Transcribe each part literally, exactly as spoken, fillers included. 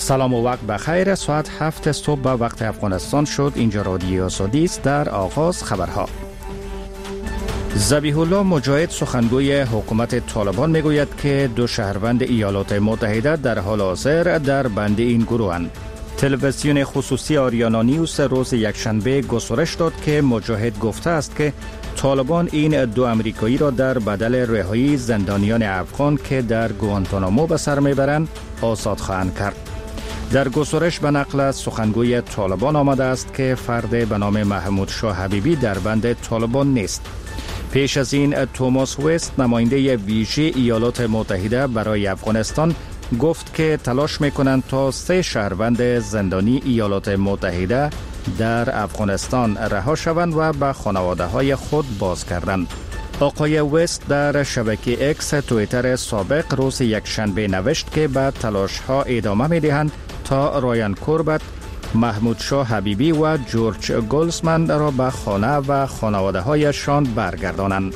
سلام و وقت بخیر. ساعت هفت صبح به وقت افغانستان شد. اینجا رادیو آزادی است. در آغاز خبرها. ذبیح الله مجاهد سخنگوی حکومت طالبان میگوید که دو شهروند ایالات متحده در حال حاضر در بند این گروهند. تلویزیون خصوصی آریانا نیوز روز یکشنبه گزارش داد که مجاهد گفته است که طالبان این دو امریکایی را در بدل رهایی زندانیان افغان که در گوانتانامو به سر میبرند آزاد خواهند کرد. در گزارش به نقل از سخنگوی طالبان آمده است که فرد به نام محمود شاه حبیبی در بند طالبان نیست. پیش از این توماس وست نماینده ویژه ایالات متحده برای افغانستان گفت که تلاش میکنند تا سه شهروند زندانی ایالات متحده در افغانستان رها شوند و به خانواده های خود بازگردند. آقای وست در شبکه اکس توییتر سابق روز یکشنبه نوشت که به تلاش ها ادامه میدهند تا رایان کوربت، محمود شاه حبیبی و جورج گلزمن را به خانه و خانواده هایشان برگردانند.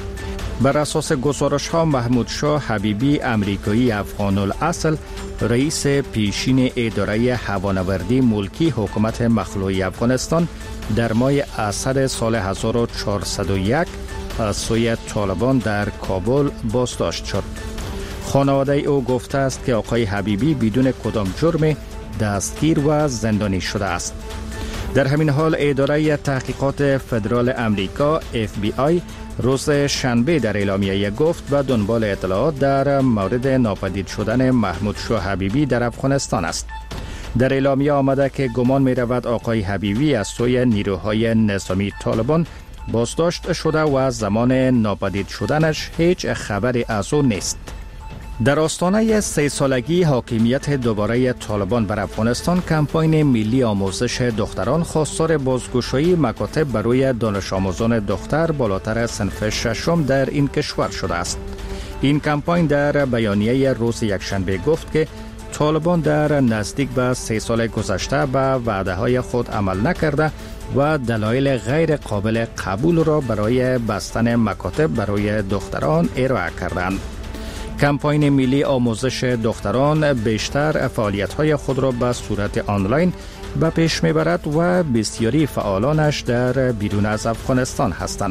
بر اساس گزارش ها محمود شاه حبیبی امریکایی افغان الاصل رئیس پیشین اداره هوانوردی ملکی حکومت مخلوعی افغانستان در ماه اسد سال هزار و چهارصد و یک از سوی طالبان در کابل بازداشت شد. خانواده او گفته است که آقای حبیبی بدون کدام جرم دستگیر و زندانی شده است. در همین حال اداره تحقیقات فدرال امریکا اف بی آی روز شنبه در اعلامیه گفت به دنبال اطلاعات در مورد ناپدید شدن محمود شاه حبیبی در افغانستان است. در اعلامیه آمده که گمان می رود آقای حبیبی از سوی نیروهای نظامی طالبان بازداشت شده و زمان ناپدید شدنش هیچ خبری از او نیست. در آستانه سه سالگی حاکمیت دوباره طالبان بر افغانستان، کمپاین ملی آموزش دختران خواستار بازگشایی مکاتب برای دانش آموزان دختر بالاتر از صنف ششم در این کشور شده است. این کمپاین در بیانیه روز یکشنبه گفت که طالبان در نزدیک به سه سال گذشته به وعده های خود عمل نکرده و دلایل غیر قابل قبول را برای بستن مکاتب برای دختران ارائه کردند. کمپاین ملی آموزش دختران بیشتر فعالیت‌های خود را به صورت آنلاین به پیش می‌برد و بسیاری فعالانش در بیرون از افغانستان هستند.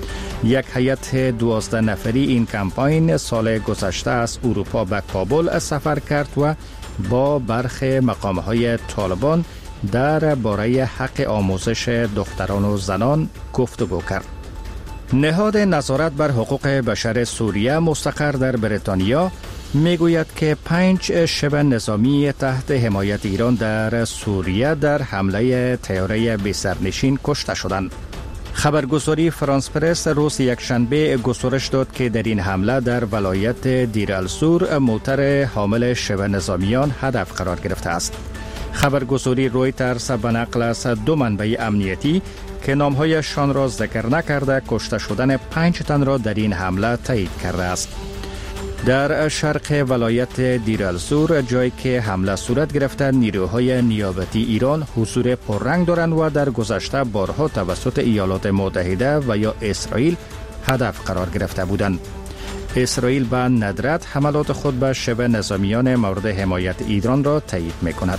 یک هیئت دوازده نفری این کمپاین سال گذشته از اروپا به کابل سفر کرد و با برخی مقام‌های طالبان در باره حق آموزش دختران و زنان گفتگو کرد. نهاد نظارت بر حقوق بشر سوریه مستقر در بریتانیا میگوید که پنج شبه نظامی تحت حمایت ایران در سوریه در حمله طیاره بی سرنشین کشته شدند. خبرگزاری فرانس پرس روز یکشنبه گزارش داد که در این حمله در ولایت دیر الزور موتر حامل شبه نظامیان هدف قرار گرفته است. خبرگزاری رویترز به نقل از دو منبع امنیتی که نامهایشان را ذکر نکرده کشته شدن پنج تن را در این حمله تایید کرده است. در شرق ولایت دیر الزور، جایی که حمله صورت گرفته، نیروهای نیابتی ایران حضور پررنگ دارند و در گذشته بارها توسط ایالات متحده و یا اسرائیل هدف قرار گرفته بودند. اسرائیل به ندرت حملات خود به شبه نظامیان مورد حمایت ایران را تایید می‌کند.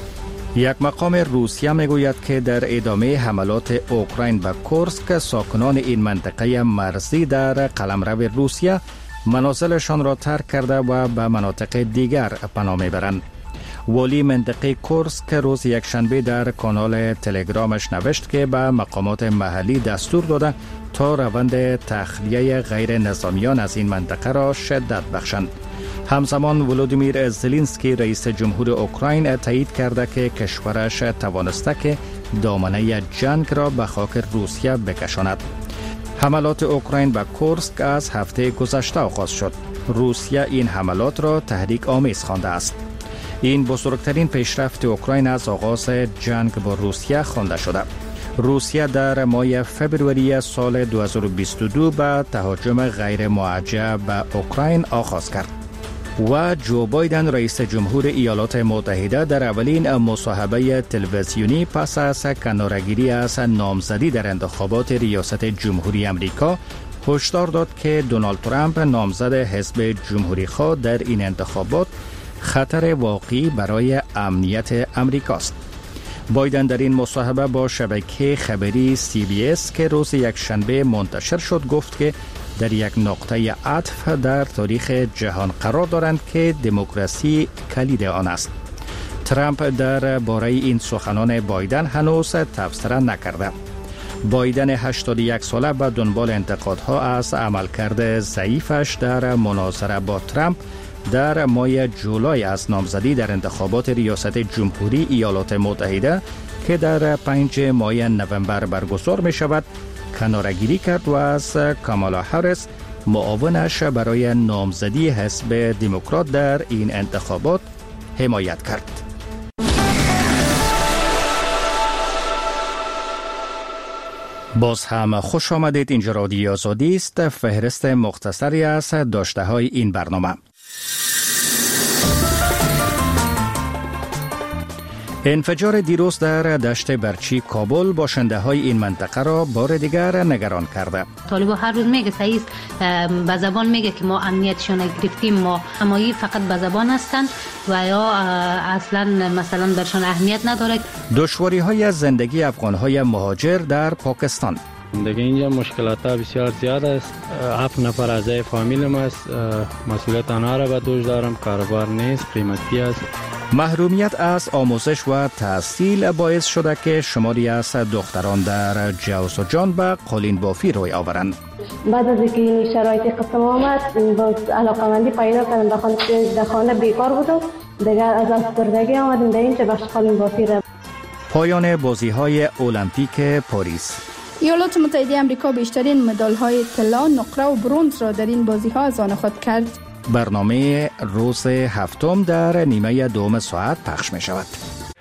یک مقام روسیه میگوید که در ادامه حملات اوکراین به کورسک، ساکنان این منطقه مرزی در قلمرو روسیه منازلشان را ترک کرده و به مناطق دیگر پناه میبرند. والی منطقه کورسک روز یکشنبه در کانال تلگرامش نوشت که به مقامات محلی دستور داده تا روند تخلیه غیر نظامیان از این منطقه را شدت بخشند. همزمان ولودیمیر زلنسکی رئیس جمهور اوکراین تایید کرده که کشورش توانسته که دامنه جنگ را به خاک روسیه بکشاند. حملات اوکراین به کورسک از هفته گذشته آغاز شد. روسیه این حملات را تحریک آمیز خوانده است. این بزرگترین پیشرفت اوکراین از آغاز جنگ با روسیه خوانده شده. روسیه در ماه فوریه سال دو هزار و بیست و دو به تهاجم غیر موجه به اوکراین آغاز کرد و جو بایدن رئیس جمهور ایالات متحده در اولین مصاحبه تلویزیونی پس از کناره‌گیری از نامزدی در انتخابات ریاست جمهوری آمریکا هشدار داد که دونالد ترامپ نامزد حزب جمهوری خواه در این انتخابات خطر واقعی برای امنیت امریکاست. بایدن در این مصاحبه با شبکه خبری سی بی اس که روز یکشنبه منتشر شد گفت که در یک نقطه عطف در تاریخ جهان قرار دارند که دموکراسی کلید آن است. ترامپ در باره این سخنان بایدن هنوز تفسیر نکرده. بایدن هشتاد و یک ساله به دنبال انتقادها از عملکرد ضعیفش در مناظره با ترامپ در ماه جولای از نامزدی در انتخابات ریاست جمهوری ایالات متحده که در پنج ماه نوامبر برگزار می شود کناره‌گیری کرد و از کامالا هریس معاونش برای نامزدی حزب دموکرات در این انتخابات حمایت کرد. باز هم خوش آمدید. اینجا رادیو آزادی است. فهرست مختصری از داشته های این برنامه. انفجار دیروز در دشت برچی کابل باشنده های این منطقه را بار دیگر نگران کرده. طالبا هر روز میگه سعیست به زبان میگه که ما امنیتشان گرفتیم، ما امایی فقط به زبان هستند و یا اصلا مثلا برشان اهمیت نداره. دشواری های زندگی افغان های مهاجر در پاکستان. دیگه اینجا مشکلات ها بسیار زیاد است. هفت نفر اعضای فامیلم است. مسئولیت آنها را به دوش دارم. کاروبار نیست، قیمتی است. محرومیت از آموزش و تحصیل باعث شده که شماری از دختران در جوز و جان به قالین بافی روی آورند. بعد از اینکه این شرایط قسم آمد باز علاقمندی پیدا کردم. در خانه بیکار بودم، دیگر از افسردگی آمدیم در اینجا بخش قالین بافی را. پایان بازی های المپیک پاریس. ایالات متحده آمریکا بیشترین مدال های طلا، نقره و برنز را در این بازی ها از آن خود کرد. برنامه روز هفتم در نیمه دوم ساعت پخش می شود.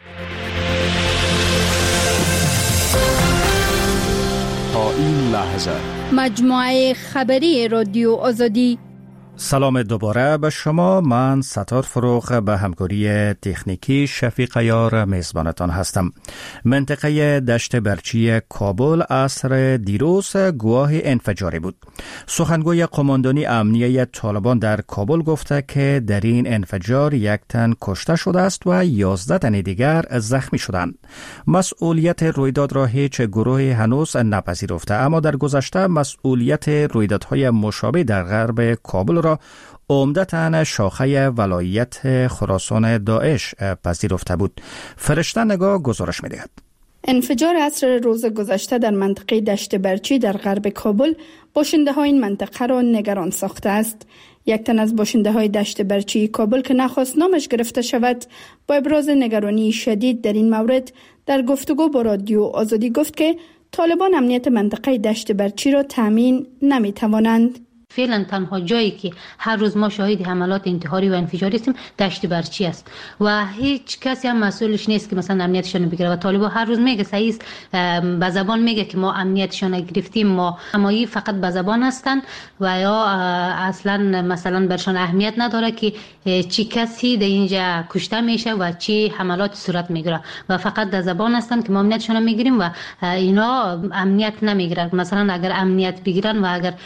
تا این لحظه مجموعه خبری رادیو آزادی. سلام دوباره به شما. من ستار فروغ به همکاری تکنیکی شفیق یار میزبانتان هستم. منطقه دشت برچی کابل عصر دیروز گواه انفجاری بود. سخنگوی قماندانی امنیه طالبان در کابل گفته که در این انفجار یک تن کشته شده است و یازده تن دیگر زخمی شدند. مسئولیت رویداد را هیچ گروهی هنوز نپذیرفته، اما در گذشته مسئولیت رویدادهای مشابه در غرب کابل را عمدتاً شاخه ولایت خراسان داعش پذیرفته بود. فرشته نگاه گزارش می‌دهد. انفجار عصر روز گذشته در منطقه دشت برچی در غرب کابل باشنده های این منطقه را نگران ساخته است. یک تن از باشنده های دشت برچی کابل که نخواست نامش گرفته شود با ابراز نگرانی شدید در این مورد در گفتگو با رادیو آزادی گفت که طالبان امنیت منطقه دشت برچی را تامین نمی توانند. فعلا تنها جایی که هر روز ما شاهد حملات انتحاری و انفجاری هستیم دشت برچی است و هیچ کسی هم مسئولش نیست که مثلا امنیتشان بگیره و طالبا هر روز میگه سعیست به زبان میگه که ما امنیتشان گرفتیم، ما امایی فقط به زبان هستند و یا اصلا مثلا برشان اهمیت نداره که چی کسی در اینجا کشته میشه و چی حملات صورت میگیره و فقط در زبان هستند که ما امنیتشان میگیریم و اینا امنیت نمیگیرن. مثلا اگر امنیت بگیرن و اگر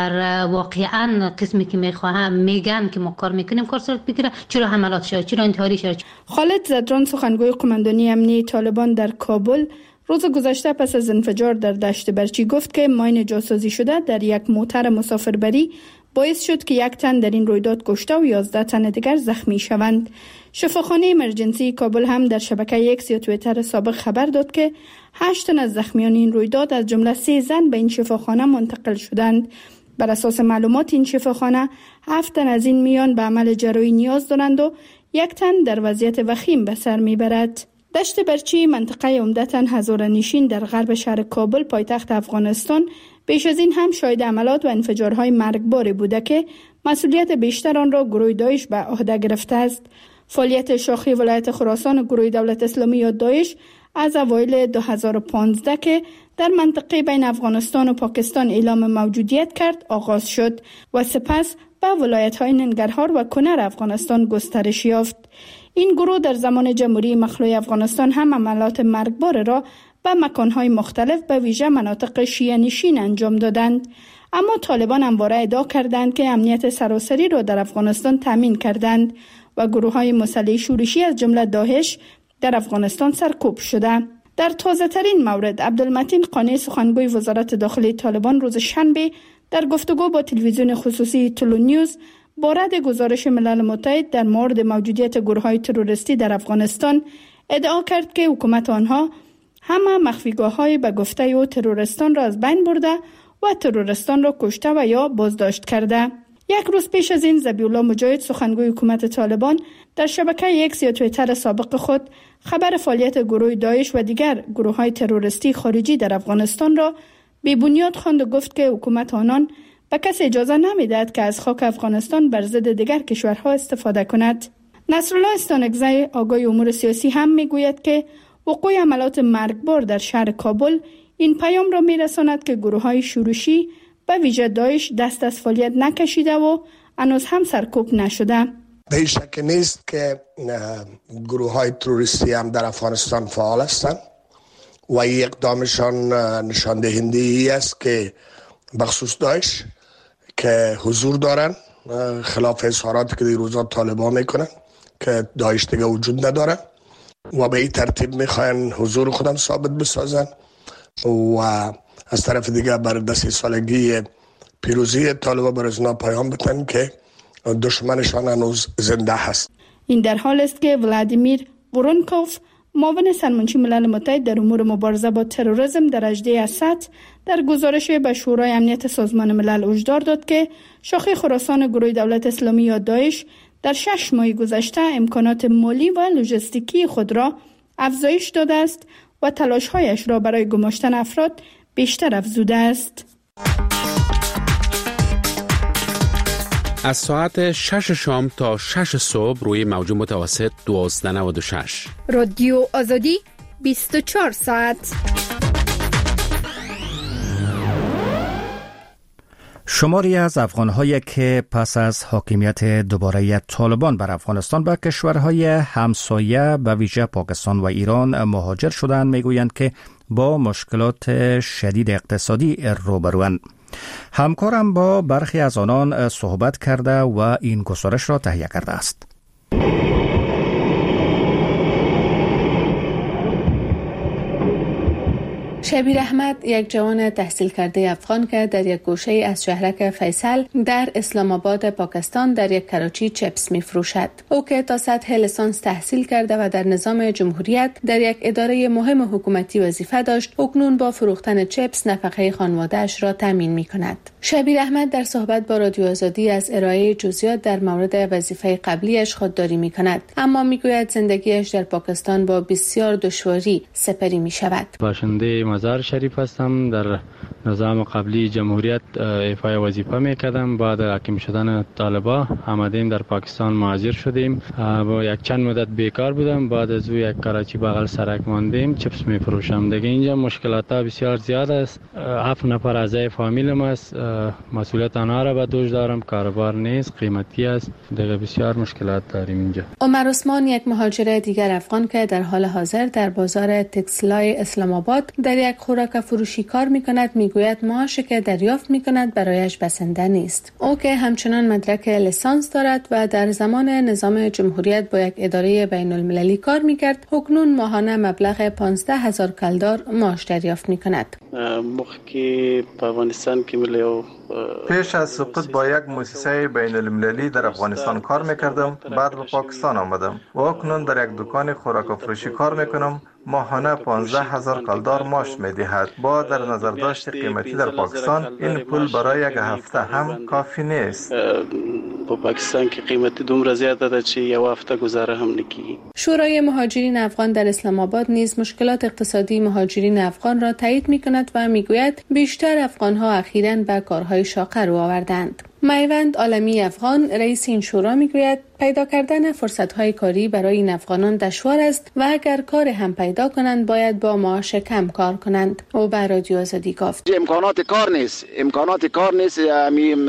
واقعا قسمی که میخواهم میگن که ما کار میکنیم کار صورت بگیره، چرا حملات شد، چرا انتحاری شد؟ خالد زدران سخنگوی قماندانی امنیه طالبان در کابل روز گذشته پس از انفجار در دشت برچی گفت که ماین جاسازی شده در یک موتر مسافربری باعث شد که یک تن در این رویداد کشته و یازده تن دیگر زخمی شوند. شفاخانه امرجنسی کابل هم در شبکه اکس یا توییتر سابق خبر داد که هشت تن از زخمیان این رویداد از جمله سه زن به این شفاخانه منتقل شدند. بر اساس معلومات این شفاخانه هفت تن از این میان به عمل جراحی نیاز دارند و یک تن در وضعیت وخیم به سر میبرد. دشت برچی منطقه عمدتاً هزاره‌نشین در غرب شهر کابل پایتخت افغانستان پیش از این هم شاهد عملات و انفجارهای مرگباری بوده که مسئولیت بیشتر آن را گروه داعش به عهده گرفته است. فعالیت شاخه ولایت خراسان و گروه دولت اسلامی یا داعش از اوایل دو هزار و پانزده که در منطقه بین افغانستان و پاکستان اعلام موجودیت کرد آغاز شد و سپس به ولایت‌های ننگرهار و کنر افغانستان گسترش یافت. این گروه در زمان جمهوری مخلوع افغانستان هم عملات مرگبار را به مکان‌های مختلف به ویژه مناطق شیعه نشین انجام دادند. اما طالبان همواره ادعا کردند که امنیت سراسری را در افغانستان تامین کردند و گروه‌های مسلح شورشی از جمله داعش در افغانستان سرکوب شده. در تازه ترین مورد عبدالمتین قانی سخنگوی وزارت داخلی طالبان روز شنبه در گفتگو با تلویزیون خصوصی تلو نیوز با رد گزارش ملل متحد در مورد موجودیت گروه‌های تروریستی در افغانستان ادعا کرد که حکومت آنها همه مخفیگاه‌های به گفته او تروریستان را از بین برده و تروریستان را کشته و یا بازداشت کرده. یک روز پیش از این ذبیحالله مجاهد سخنگوی حکومت طالبان در شبکه اکس یا توییتر سابق خود خبر فعالیت گروه داعش و دیگر گروه‌های تروریستی خارجی در افغانستان را بی بنیاد خواند و گفت که حکومت آنان به کسی اجازه نمی‌دهد که از خاک افغانستان بر ضد دیگر کشورها استفاده کند. نصرالله استانکزی آگاه امور سیاسی هم میگوید که وقوع عملیات مرگبار در شهر کابل این پیام را میرساند که گروه‌های شورشی به ویژه داعش دست از فعالیت نکشیده و هنوز هم سرکوب نشده. به هیچ شک نیست که گروه‌های تروریستی هم در افغانستان فعال هستند و این اقدامشان نشان دهنده ای است که بخصوص داعش که حضور دارن، خلاف اظهاراتی که در روزا طالبان میکنن که داعش دیگه وجود نداره و به این ترتیب میخواین حضور خودم ثابت بسازن و از طرف دیگه بر دست سالگی پیروزی طالبان بر ازنا پیام بتن که دشمنشان هنوز زنده هست. این در حال است که ولادیمیر ورونکوف معاون سرمنشی ملل متحد در امور مبارزه با تروریسم در هجده اسد در گزارش به شورای امنیت سازمان ملل هشدار داد که شاخه خراسان گروه دولت اسلامی یا داعش در شش ماه گذشته امکانات مالی و لوجستیکی خود را افزایش داده است و تلاش‌هایش را برای گماشتن افراد بیشتر افزوده است. از ساعت شش شام تا شش صبح روی موج متوسط دوازده و نود و شش. رادیو آزادی بیست و چهار ساعت. شماری از افغان‌هایی که پس از حاکمیت دوباره طالبان بر افغانستان به کشورهای همسایه به ویژه پاکستان و ایران مهاجر شدند میگویند که با مشکلات شدید اقتصادی روبروند. همکارم با برخی از آنان صحبت کرده و این گزارش را تهیه کرده است. شبیر احمد یک جوان تحصیل کرده افغان که در یک گوشه از شهرک فیصل در اسلام آباد پاکستان در یک کراچی چپس می فروشد. او که تا سطح لیسانس تحصیل کرده و در نظام جمهوریت در یک اداره مهم حکومتی وظیفه داشت، اکنون با فروختن چپس نفقه خانواده‌اش را تامین می کند. شبیر احمد در صحبت با رادیو آزادی از ارائه جزئیات در مورد وظیفه قبلیش خودداری می کند، اما می گوید زندگیش در پاکستان با بسیار دشواری سپری می شود. باشنده مزار شریف هستم. در نظام قبلی جمهوریت ایفای وظیفه میکردم. بعد حاکم شدن طالبان آمدیم در پاکستان مهاجر شدیم. با یک چند مدت بیکار بودم. بعد از او یک کراچی بغل سرک ماندیم، چپس میفروشم. دیگه اینجا مشکلات بسیار زیاد است. هفت نفر اعضای فامیلم است. مسئولیت آنها را به دوش دارم. کاروبار نیست، قیمتی است. دیگه بسیار مشکلات داریم اینجا. عمر عثمان یک مهاجر دیگر افغان که در حال حاضر در بازار تکسلای اسلام آباد در یک خوراک فروشی کار میکند میگوید معاشی که دریافت میکند برایش بسنده نیست. او که همچنان مدرک لیسانس دارد و در زمان نظام جمهوریت با یک اداره بین المللی کار میکرد، اکنون ماهانه مبلغ پانزده هزار کلدار معاش دریافت میکند. مخکی په افغانستان کې ملیو پیش از سقوط با یک مؤسسه بین المللی در افغانستان کار میکردم. بعد به پاکستان آمدم و اکنون در یک دکان خوراک و فروشی کار میکنم. ماهانه پانزده هزار کلدار معاش میدهد. با در نظر داشت قیمتی در پاکستان این پول برای یک هفته هم کافی نیست. په پاکستان کې قیمت دومره زیاته ده چې یو هفته گذاره هم نکیږي. شورای مهاجرین افغان در اسلام آباد نیز مشکلات اقتصادی مهاجرین افغان را تایید میکند و میگوید بیشتر افغانها اخیراً به کارهای شاقه رو آوردند. میوند عالمی افغان رئیس این شورا میگوید پیدا کردن فرصت‌های کاری برای این افغانان دشوار است و اگر کار هم پیدا کنند باید با معاش کم کار کنند. او به رادیو آزادی گفت امکانات کار نیست، امکانات کار نیست. همین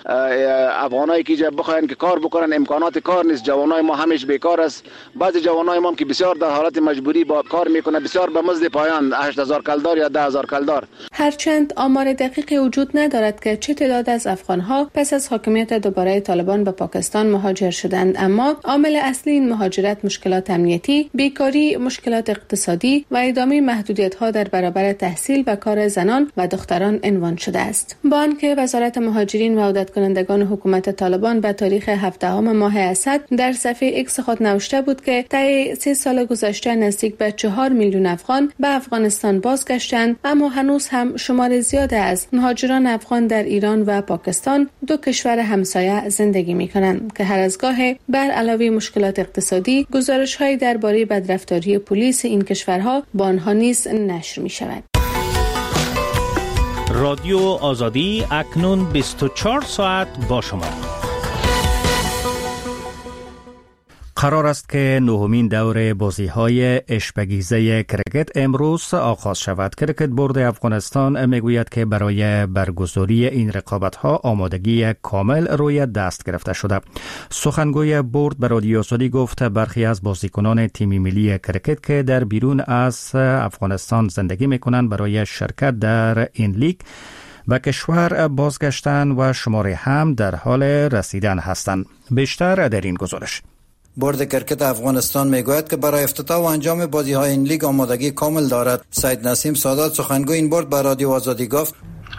افغانایی که بخواین که کار بکنن امکانات کار نیست. جوانای ما همش بیکار است. بعضی جوانای ما که بسیار در حالت مجبوری با کار میکنه، بسیار به مزد پایان هشت هزار کلدار یا ده هزار کلدار. هرچند آمار دقیقی وجود ندارد که چه تعداد از افغانها پس از حاکمیت دوباره طالبان به پاکستان مهاجر شدند، اما عامل اصلی این مهاجرت مشکلات امنیتی، بیکاری، مشکلات اقتصادی و ادامه محدودیت‌ها در برابر تحصیل و کار زنان و دختران عنوان شده است. با آنکه وزارت مهاجرین و عودت کنندگان حکومت طالبان به تاریخ هفدهم ماه اسد در صفحه ایکس خود نوشته بود که طی سه سال گذشته نزدیک به چهار میلیون افغان به افغانستان بازگشتند، اما هنوز هم شمار زیاد از مهاجران افغان در ایران و پاکستان، دو کشور همسایه، زندگی می‌کنند که هر از گاهی بر علاوه مشکلات اقتصادی، گزارش‌های درباره بدرفتاری پلیس این کشورها با آنها نیز نشر می‌شود. رادیو آزادی اکنون بیست و چهار ساعت با شما. قرار است که نهمین دور بازی‌های اشپگیزه کرکت امروز آغاز شود. کرکت بورد افغانستان میگوید که برای برگزاری این رقابت‌ها آمادگی کامل روی دست گرفته شده. سخنگوی بورد به رادیو آزادی گفت برخی از بازیکنان تیم ملی کرکت که در بیرون از افغانستان زندگی می‌کنند برای شرکت در این لیگ و کشور بازگشتن و شماره هم در حال رسیدن هستند. بیشتر در این گزارش. بورد کرکت افغانستان میگوید که برای افتتاح و انجام بازی‌های این لیگ آمادگی کامل دارد. سید نسیم سادات سخنگوی این بورد به رادیو آزادی گفت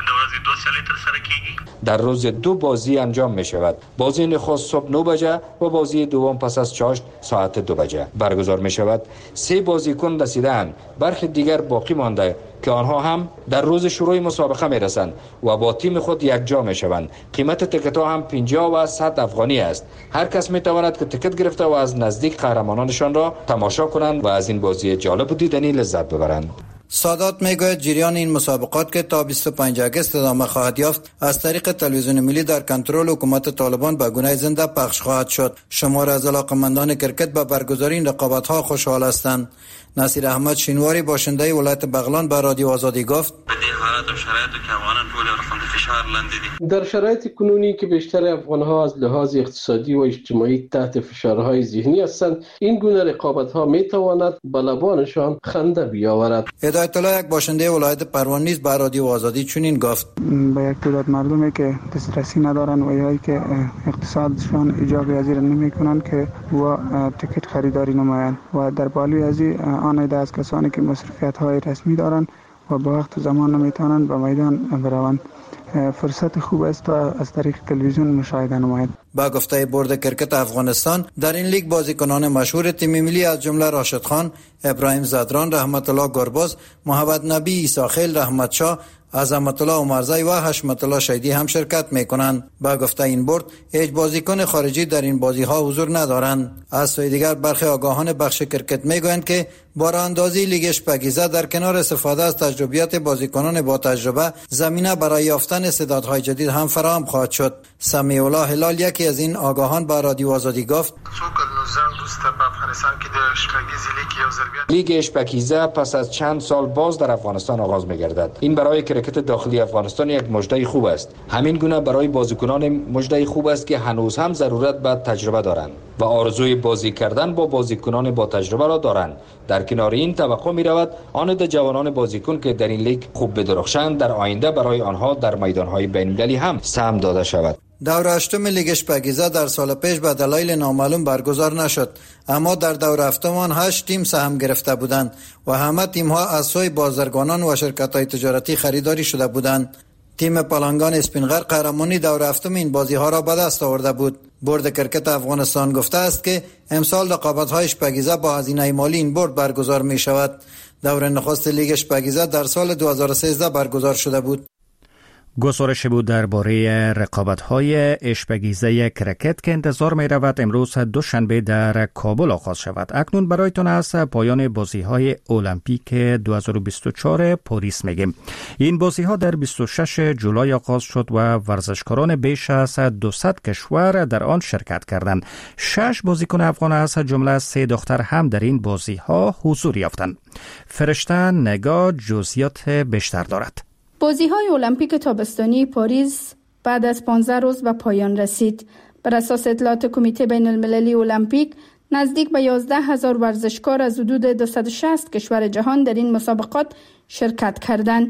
در روز دو بازی انجام می شود. بازی نخست صبح نه بجه و بازی دوم پس از چاشت ساعت دو بجه برگزار می شود. سه بازیکن رسیدند، برخی دیگر باقی مانده که آنها هم در روز شروع مسابقه می رسند و با تیم خود یک جا می شوند. قیمت تکت ها هم پنجاه و صد افغانی است. هر کس می تواند که تکت گرفته و از نزدیک قهرمانانشان را تماشا کنند و از این بازی جالب و دیدنی لذت ببرند. سادات میگوید جریان این مسابقات که تا بیست و پنجم آگوست ادامه خواهد یافت از طریق تلویزیون ملی در کنترل حکومت طالبان به گونه زنده پخش خواهد شد. شمار از علاقه‌مندان کرکت به برگزاری این رقابت‌ها خوشحال هستند. نصیر احمد شینواری باشنده ولایت بغلان به رادیو آزادی گفت در شرایط کنونی که بیشتر افغان‌ها از لحاظ اقتصادی و اجتماعی تحت فشارهای ذهنی هستند، این گونه رقابت‌ها می‌تواند به لبانشان خنده بیاورد. هدایت الله یک باشنده ولایت پروان نیز به رادیو آزادی چنین گفت: به یک تعداد مردمی که دسترسی ندارند و یا که اقتصادشان اجازه پذیر نمی‌کنند که و تکت خریداری نمایند و در بالای از آن عده از کسانی که مصرفیت‌های رسمی دارند و با وقت و زمان نمی‌توانند به میدان بروند، فرصت خوب است تا از طریق تلویزیون مشاهده نماید. با گفته بورد کرکت افغانستان در این لیگ بازیکنان مشهور تیم ملی از جمله راشد خان، ابراهیم زدران، رحمت الله گرباز، محمد نبی ایساخیل، رحمت شاه، عظمت الله عمرزی و حشمت الله شیدی هم شرکت میکنند. با گفته این بورد هیچ بازیکن خارجی در این بازی ها حضور ندارند. از سوی دیگر برخی آگاهان بخش کرکت میگویند که با راهاندازی لیگ اشپگیزه در کنار استفاده از تجربیات بازیکنان با تجربه، زمینه برای یافتن استعدادهای جدید هم فراهم خواهد شد. سمیع الله هلال یکی از این آگاهان با رادیو آزادی گفت: لیگ اشپگیزه پس از چند سال باز در افغانستان آغاز می‌گردد. این برای کرکت داخلی افغانستان یک مژده خوب است. همین گونه برای بازیکنان مژده خوب است که هنوز هم ضرورت به تجربه دارند و آرزوی بازی کردن با بازیکنان با تجربه را دارند. در کنار این توقع می رود آن عده جوانان بازیکن که در این لیگ خوب بدرخشند در آینده برای آنها در میدان‌های بین‌المللی هم سهم داده شود. دور هشتم لیگ اشپگیزه در سال پیش به دلایل نامعلوم برگزار نشد، اما در دور هفتم آن هشت تیم سهم گرفته بودند و همه تیم‌ها از سوی بازرگانان و شرکت‌های تجارتی خریداری شده بودند. تیم پالانگان اسپینغر قهرمانی دور هفتم این بازی‌ها را به دست آورده بود. بورد کرکت افغانستان گفته است که امسال رقابت‌های اشپگیزه با هزینه مالی این بورد برگزار می‌شود. دور نخست لیگ اشپگیزه در سال دو هزار و سیزده برگزار شده بود. گزارش بود درباره رقابت‌های اشپگیزه کرکت که انتظار می‌رود امروز دوشنبه در کابل آغاز شود. اکنون برایتان از پایان بازی‌های المپیک دو هزار و بیست و چهار پاریس میگیم. این بازی‌ها در بیست و ششم جولای آغاز شد و ورزشکاران بیش از دویست کشور در آن شرکت کردند. شش بازیکن افغان از جمله سه دختر هم در این بازی‌ها حضور یافتند. فرشته نگاه جزئیات بیشتر دارد. بازی‌های المپیک تابستانی پاریس بعد از پانزده روز به پایان رسید. بر اساس اطلاعات کمیته بین المللی المپیک، نزدیک به یازده هزار ورزشکار از حدود دویست و شصت کشور جهان در این مسابقات شرکت کردند.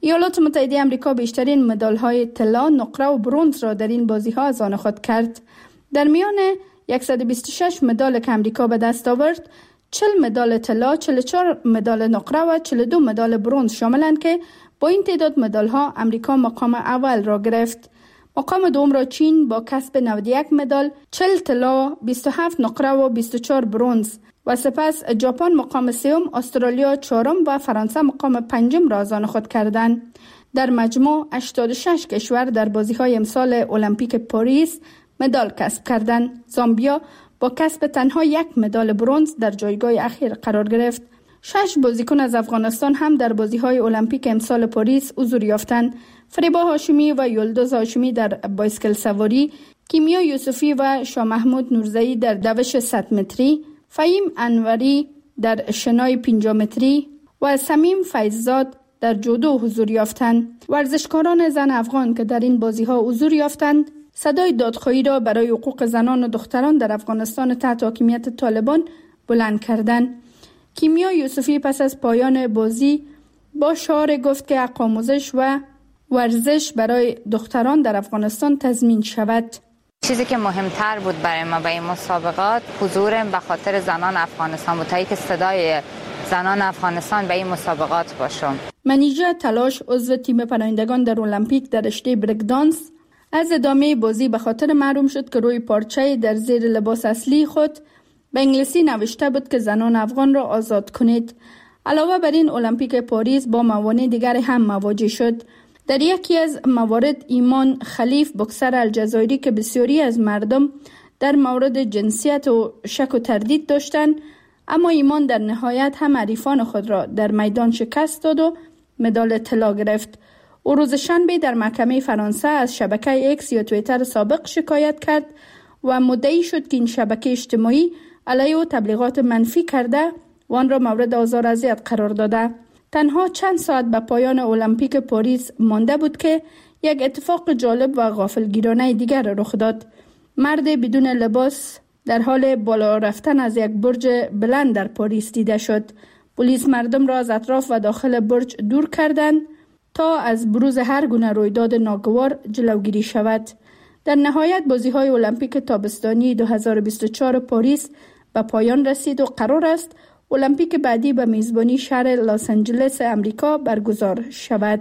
ایالات متحده آمریکا بیشترین مدال‌های طلا، نقره و برنز را در این بازی‌ها از آن خود کرد. در میان صد و بیست و شش مدال که آمریکا به دست آورد، چهل مدال طلا، چهل و چهار مدال نقره و چهل و دو مدال برنز شاملند که با این تعداد مدال‌ها آمریکا مقام اول را گرفت. مقام دوم را چین با کسب نود و یک مدال، چهل طلا، بیست و هفت نقره و بیست و چهار برنز و سپس ژاپن مقام سوم، استرالیا چهارم و فرانسه مقام پنجم را از آن خود کردند. در مجموع هشتاد و شش کشور در بازی‌های امسال المپیک پاریس مدال کسب کردند. زامبیا با کسب تنها یک مدال برنز در جایگاه اخیر قرار گرفت. شش بازیکن از افغانستان هم در بازی‌های المپیک امسال پاریس حضور یافتند. فریبا هاشمی و یلدز هاشمی در بایسکل سواری، کیمیا یوسفی و شاه محمود نورزئی در دوش صد متری، فهیم انوری در شنای پنجاه متری و سمیم فیضزاد در جودو حضور یافتند. ورزشکاران زن افغان که در این بازی‌ها حضور یافتند، صدای دادخواهی را برای حقوق زنان و دختران در افغانستان تحت حاکمیت طالبان بلند کردند. کیمیا یوسفی پس از پایان بازی با شعار گفت که حق آموزش و ورزش برای دختران در افغانستان تضمین شود. چیزی که مهمتر بود برای ما به این مسابقات حضور به خاطر زنان افغانستان بود، تا اینکه صدای زنان افغانستان به این مسابقات باشم. منیژه تلاش، عضو تیم پناهندگان در المپیک در رشته بریک دانس، از ادامه بازی به خاطر محروم شد که روی پارچه در زیر لباس اصلی خود به انگلیسی نوشته بود که زنان افغان را آزاد کنید. علاوه بر این، المپیک پاریس با موانع دیگر هم مواجه شد. در یکی از موارد ایمان خلیف، بوکسر الجزایری که بسیاری از مردم در مورد جنسیت و شک و تردید داشتند، اما ایمان در نهایت هم حریفان خود را در میدان شکست داد و مدال طلا گرفت. او روز شنبه در محکمه فرانسه از شبکه اکس یا توییتر سابق شکایت کرد و مدعی شد که این شبکه اجتماعی علیه او تبلیغات منفی کرده و آن را مورد آزار و اذیت قرار داده. تنها چند ساعت به پایان المپیک پاریس مانده بود که یک اتفاق جالب و غافلگیرانه دیگر رخ داد. مرد بدون لباس در حال بالا رفتن از یک برج بلند در پاریس دیده شد. پلیس مردم را از اطراف و داخل برج دور کردند تا از بروز هر گونه رویداد ناگوار جلوگیری شود. در نهایت بازی‌های المپیک تابستانی دو هزار و بیست و چهار پاریس به پایان رسید و قرار است المپیک بعدی به میزبانی شهر لس آنجلس امریکا برگزار شود.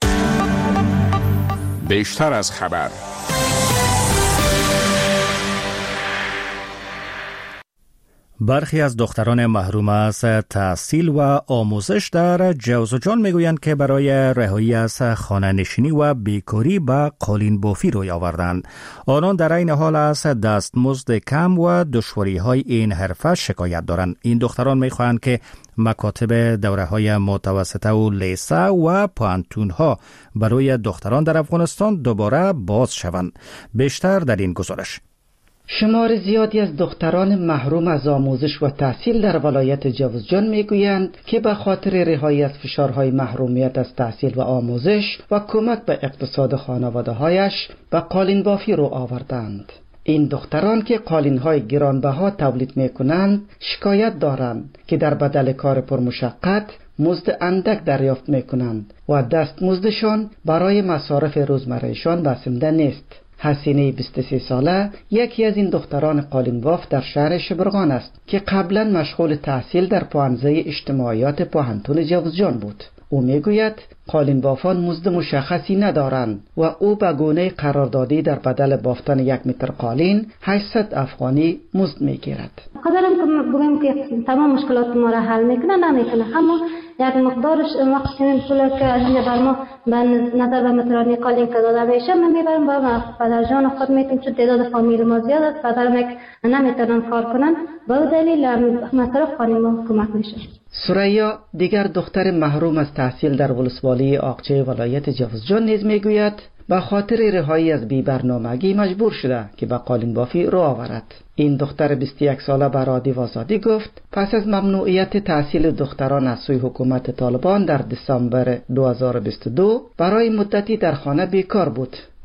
بیشتر از خبر. برخی از دختران محروم از تحصیل و آموزش در جوزجان میگویند که برای رهایی از خانه نشینی و بیکاری به قالین بافی روی آوردند. آنان در این حال از دستمزد کم و دشواری‌های این حرفه شکایت دارند. این دختران میخواهند که مکاتب دوره‌های متوسطه و لیسه و پانتون‌ها برای دختران در افغانستان دوباره باز شوند. بیشتر در این گزارش. شمار زیادی از دختران محروم از آموزش و تحصیل در ولایت جوزجان میگویند که به خاطر رهایی از فشارهای محرومیت از تحصیل و آموزش و کمک به اقتصاد خانواده‌هایش به قالین بافی رو آوردند. این دختران که قالین‌های گرانبها تولید می‌کنند شکایت دارند که در بدل کار پرمشقت مزد اندک دریافت می‌کنند و دستمزدشان برای مصارف روزمره‌شان بسنده نیست. حسینه بیست و سه ساله یکی از این دختران قالینباف در شهر شبرغان است که قبلا مشغول تحصیل در پوهنځی اجتماعیات پوهنتون جوزجان بود. او میگوید قالینبافان مزد مشخصی ندارند و او به گونه قراردادی در بدل بافتن یک متر قالین هشتصد افغانی مزد میگیرد. قدرم که بگم که تمام مشکلات ما را حل میکنه نمیکنه، اما یک مقدارش وقتی پول که از اینجا بر ما به نظر به مترانی قالین که داده میشه من میبرم با پدر جان خود میتونم، چون تعداد فامیل ما زیاد است، پدرم یک نمیتونن کار کنن، به او دلیل مصرف قالین ما کمک میشه. سریا دیگر دختر محروم از تحصیل در ولسوالی آقچه ولایت جوزجان نیز میگوید به خاطر رهایی از بی برنامگی مجبور شده که به قالین بافی رو آورد. این دختر بیست و یک ساله به رادیو آزادی گفت پس از ممنوعیت تحصیل دختران از سوی حکومت طالبان در دسامبر دو هزار و بیست و دو برای مدتی در خانه بیکار بود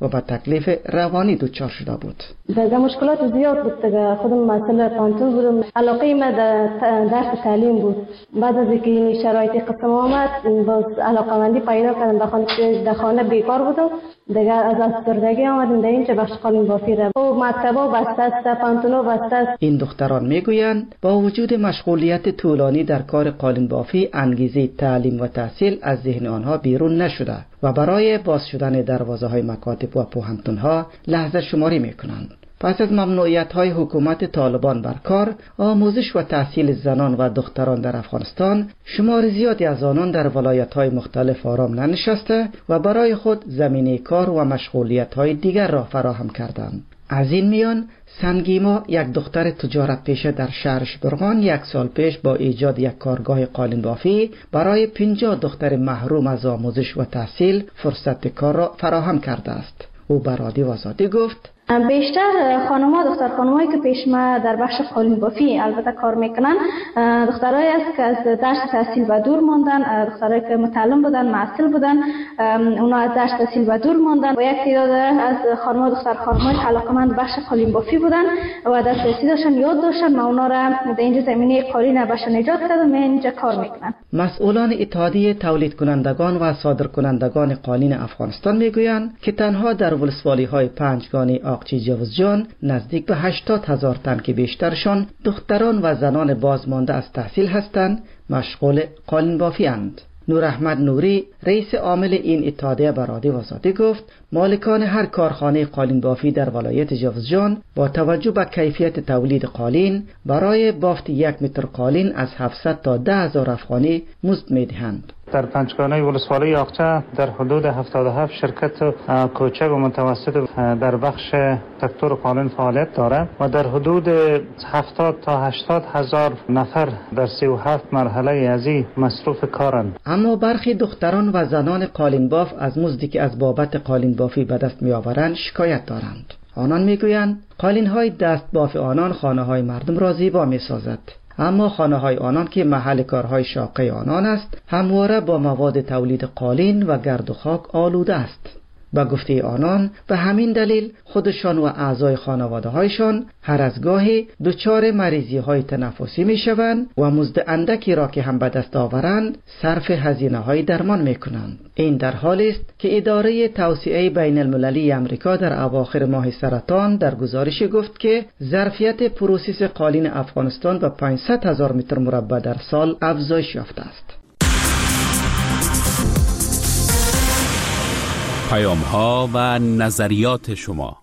و به تکلیف روانی دچار شده بود. در مشکلات زیاد بود دیگه. خودم مسئله پانتون بودم. علاقه من در درس تعلیم بود. بعد از اینکه شرایط قسم آمد باز علاقه‌مندی پیدا کردم. در خانه در خانه بیکار بودم. دیگه از افسردگی آمدم در اینجا بخش قالین بافی را. و مکتبا بسته است، پانتونا بسته است. این دختران میگویند با وجود مشغولیت طولانی در کار قالین بافی انگیزه تعلیم و تحصیل از ذهن آنها بیرون نشده و برای باز شدن دروازه های مکاتب و پوهنتون ها لحظه شماری میکنند. پس از ممنوعیت های حکومت طالبان بر کار، آموزش و تحصیل زنان و دختران در افغانستان، شمار زیادی از آنان در ولایت های مختلف آرام ننشسته و برای خود زمینه کار و مشغولیت های دیگر را فراهم کردند. از این میان سنگیما، یک دختر تجارت پیشه در شهر شبرغان، یک سال پیش با ایجاد یک کارگاه قالین بافی برای پنجاه دختر محروم از آموزش و تحصیل فرصت کار را فراهم کرده است. او به رادیو آزادی گفت: بیشتر خانم‌ها دختر خانمایی که پیش ما در بخش قالین بافی البته کار میکنن دخترایی است که از درس تحصیل و دور ماندن، دخترایی که متعلم بودن، معسل بودن، اونا از درس تحصیل و دور ماندن و یک تعداد از خانم‌ها دختر خانمایی علاقه‌مند بخش قالین بافی بودن و در تحصیلشون یاد داشتن. ما اونا را در اینجا زمینه قالین بهشون ایجاد کردم و اینجا کار میکنن. مسئولان اتحادیه تولید کنندگان و صادر کنندگان قالین افغانستان میگویند که تنها در ولسوالی‌های پنجگانی آقچی جوزجان نزدیک به هشتاد هزار تن که بیشترشان دختران و زنان بازمانده از تحصیل هستند مشغول قالین بافی اند. نور احمد نوری رئیس عامل این اتحادیه به رادیو آزادی گفت مالکان هر کارخانه قالین بافی در ولایت جوزجان با توجه به کیفیت تولید قالین برای بافت یک متر قالین از هفتصد تا ده هزار افغانی مزد میدهند. در پنجگانه ولسوالی آقچه در حدود هفتاد و هفت شرکت کوچک و متوسط در بخش سکتور قالین فعالیت دارد و در حدود هفتاد تا هشتاد هزار نفر در سی و هفت مرحله از این مصروف کارند. اما برخی دختران و زنان قالین باف از مزدی که از بابت قالین بافی به دست میآورند شکایت دارند. آنان میگویند قالین های دست باف آنان خانه های مردم را زیبا میسازد، اما خانه های آنان که محل کارهای شاقه آنان است همواره با مواد تولید قالین و گرد و خاک آلوده است. به گفته آنان به همین دلیل خودشان و اعضای خانواده هایشان هر از گاهی دچار مریضی های تنفسی می شوند و مزد اندکی را که هم به دست آورند صرف هزینه های درمان می کنند. این در حالی است که اداره توسعه بین المللی امریکا در اواخر ماه سرطان در گزارشی گفت که ظرفیت پروسس قالین افغانستان به پانصد هزار متر مربع در سال افزایش یافته است. پیام ها و نظریات شما.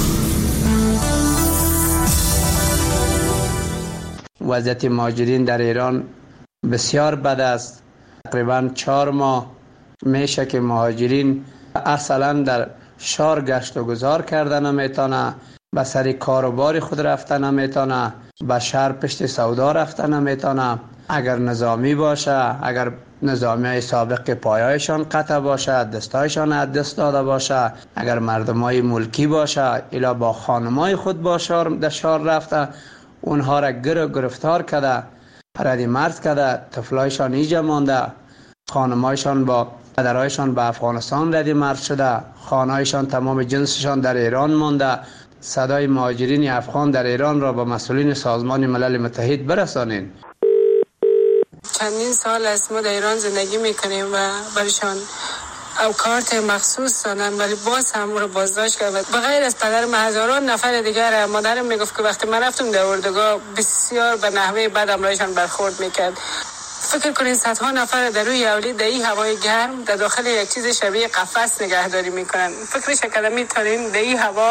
وضعیت مهاجرین در ایران بسیار بد است. تقریبا چهار ماه میشه که مهاجرین اصلا در شهر گشت و گذار کردن نمیتونه، به سر کاروبار خود رفتن نمیتونه، به شهر پشت سودا رفتن نمیتونه. اگر نظامی باشه، اگر نظامی های سابق پایایشان قطع باشه، دستایشان از دست داده باشه، اگر مردم های ملکی باشه الا با خانمای خود باشه در شهر رفته، اونها را گر گرفتار کرده، ردی مرد کرده، طفلایشان ایجا مانده، خانمایشان با پدرایشان به افغانستان ردی مرد شده، خانهایشان تمام جنسشان در ایران مانده. صدای مهاجرین افغان در ایران را به مسئولین سازمان ملل متحد برسانین. چندین سال است ما در ایران زندگی میکنیم و برشان او کارت مخصوص دادن ولی باز هم رو بازداشت کرد. بغیر از پدرم هزاران نفر دیگر. مادرم میگفت که وقتی من رفتم در اردوگاه بسیار به نحوه بد امرایشان برخورد میکرد. فکر کنین صدها نفر در روی اولی در این هوای گرم در داخل یک چیز شبیه قفس نگهداری میکنن. فکرش کردم میتونین در این هوا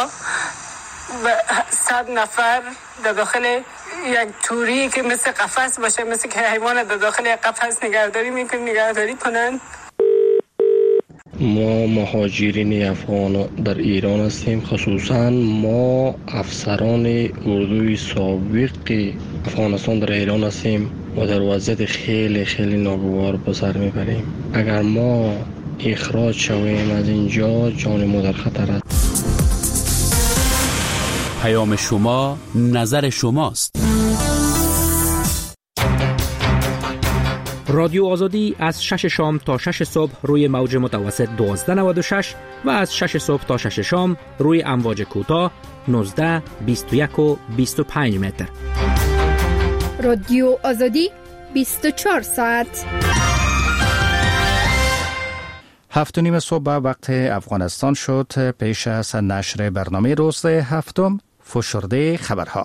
صد نفر در داخل یک توری که مثل قفس باشه، مثل که حیوان در داخل یک قفس نگهداری میکنن نگهداری کنن. ما مهاجرین افغان در ایران هستیم. خصوصا ما افسران اردوی سابق افغانستان در ایران هستیم و در وضعیت خیلی خیلی ناگوار به سر میبریم. اگر ما اخراج شویم از اینجا جان ما در خطر است. پیام شما، نظر شماست. رادیو آزادی از شش شام تا شش صبح روی موج متوسط دوازده نود و شش و از شش صبح تا شش شام روی امواج کوتاه نوزده بیست و یک و بیست و پنج متر. رادیو آزادی بیست و چهار ساعت. هفت و نیم صبح وقت افغانستان شد. پیش از نشر برنامه روز هفتم فشرده خبرها.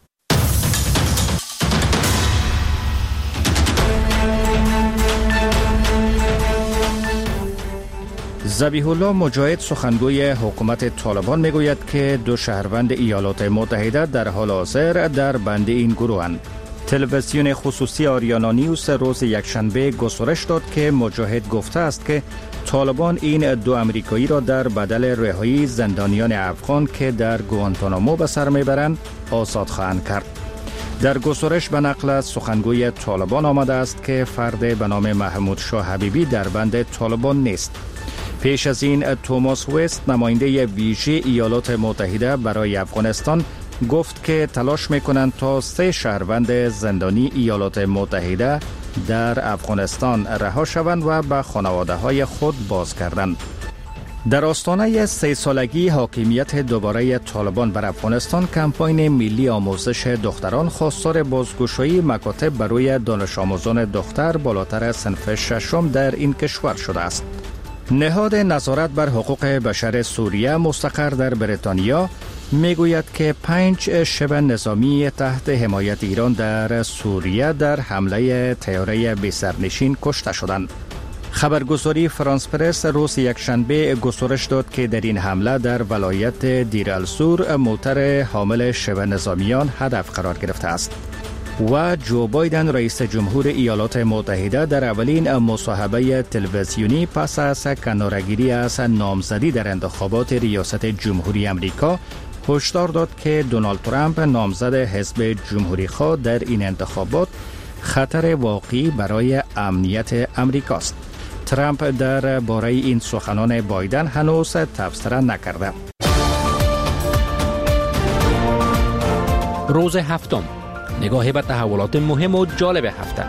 ذبیح الله مجاهد سخنگوی حکومت طالبان میگوید که دو شهروند ایالات متحده در حال حاضر در بند این گروهند. تلویزیون خصوصی آریانا نیوز روز یکشنبه گزارش داد که مجاهد گفته است که طالبان این دو امریکایی را در بدل رهایی زندانیان افغان که در گوانتانامو به سر میبرند آزاد خواهند کرد. در گزارش به نقل از سخنگوی طالبان آمده است که فرد به نام محمود شاه حبیبی در بند طالبان نیست. پیش از این توماس وست نماینده ویژه ایالات متحده برای افغانستان گفت که تلاش میکنند تا سه شهروند زندانی ایالات متحده در افغانستان رها شوند و به خانواده های خود بازگردند. در آستانه سه سالگی حاکمیت دوباره طالبان بر افغانستان، کمپاین ملی آموزش دختران خواستار بازگشایی مکاتب برای دانش آموزان دختر بالاتر از صنف ششم در این کشور شده است. نهاد نظارت بر حقوق بشر سوریه مستقر در بریتانیا میگوید که پنج شبه نظامی تحت حمایت ایران در سوریه در حمله طیاره بی سرنشین کشته شدند. خبرگزاری فرانس پرس روز یکشنبه گزارش داد که در این حمله در ولایت دیر الزور موتر حامل شبه نظامیان هدف قرار گرفته است. و جو بایدن رئیس جمهور ایالات متحده در اولین مصاحبه تلویزیونی پس از کناره‌گیری از نامزدی در انتخابات ریاست جمهوری آمریکا هشدار داد که دونالد ترامپ نامزد حزب جمهوری‌خواه در این انتخابات خطر واقعی برای امنیت امریکاست. ترامپ در باره این سخنان بایدن هنوز تبصره نکرده. روز هفتم، نگاهی به تحولات مهم و جالب هفته.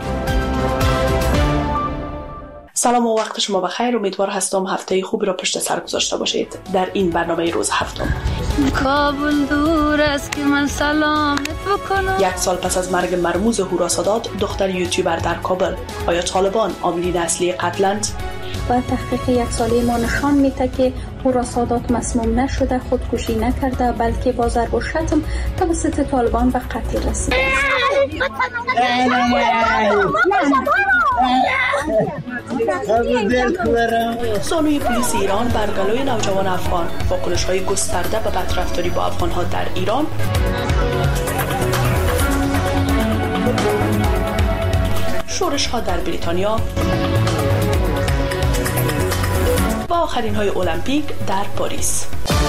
سلام و وقت شما بخیر. امیدوار هستم هفته خوبی را پشت سر گذاشته باشید. در این برنامه روز هفتم، کابل دور است که من سلامت بکنم. یک سال پس از مرگ مرموز هورا سادات، دختر یوتیوبر در کابل، آیا طالبان عاملین اصلی قتلند؟ و تحقیق یک ساله ما نشان میده که هورا سادات مسموم نشده، خودکشی نکرده، بلکه با ضرب و شتم توسط طالبان به قتل رسیده. زانوی پلیس ایران بر گلوی نوجوان افغان، واکنش‌های گسترده به بدرفتاری با افغان‌ها در ایران. شورش‌ها در بریتانیا و آخرین های المپیک در پاریس.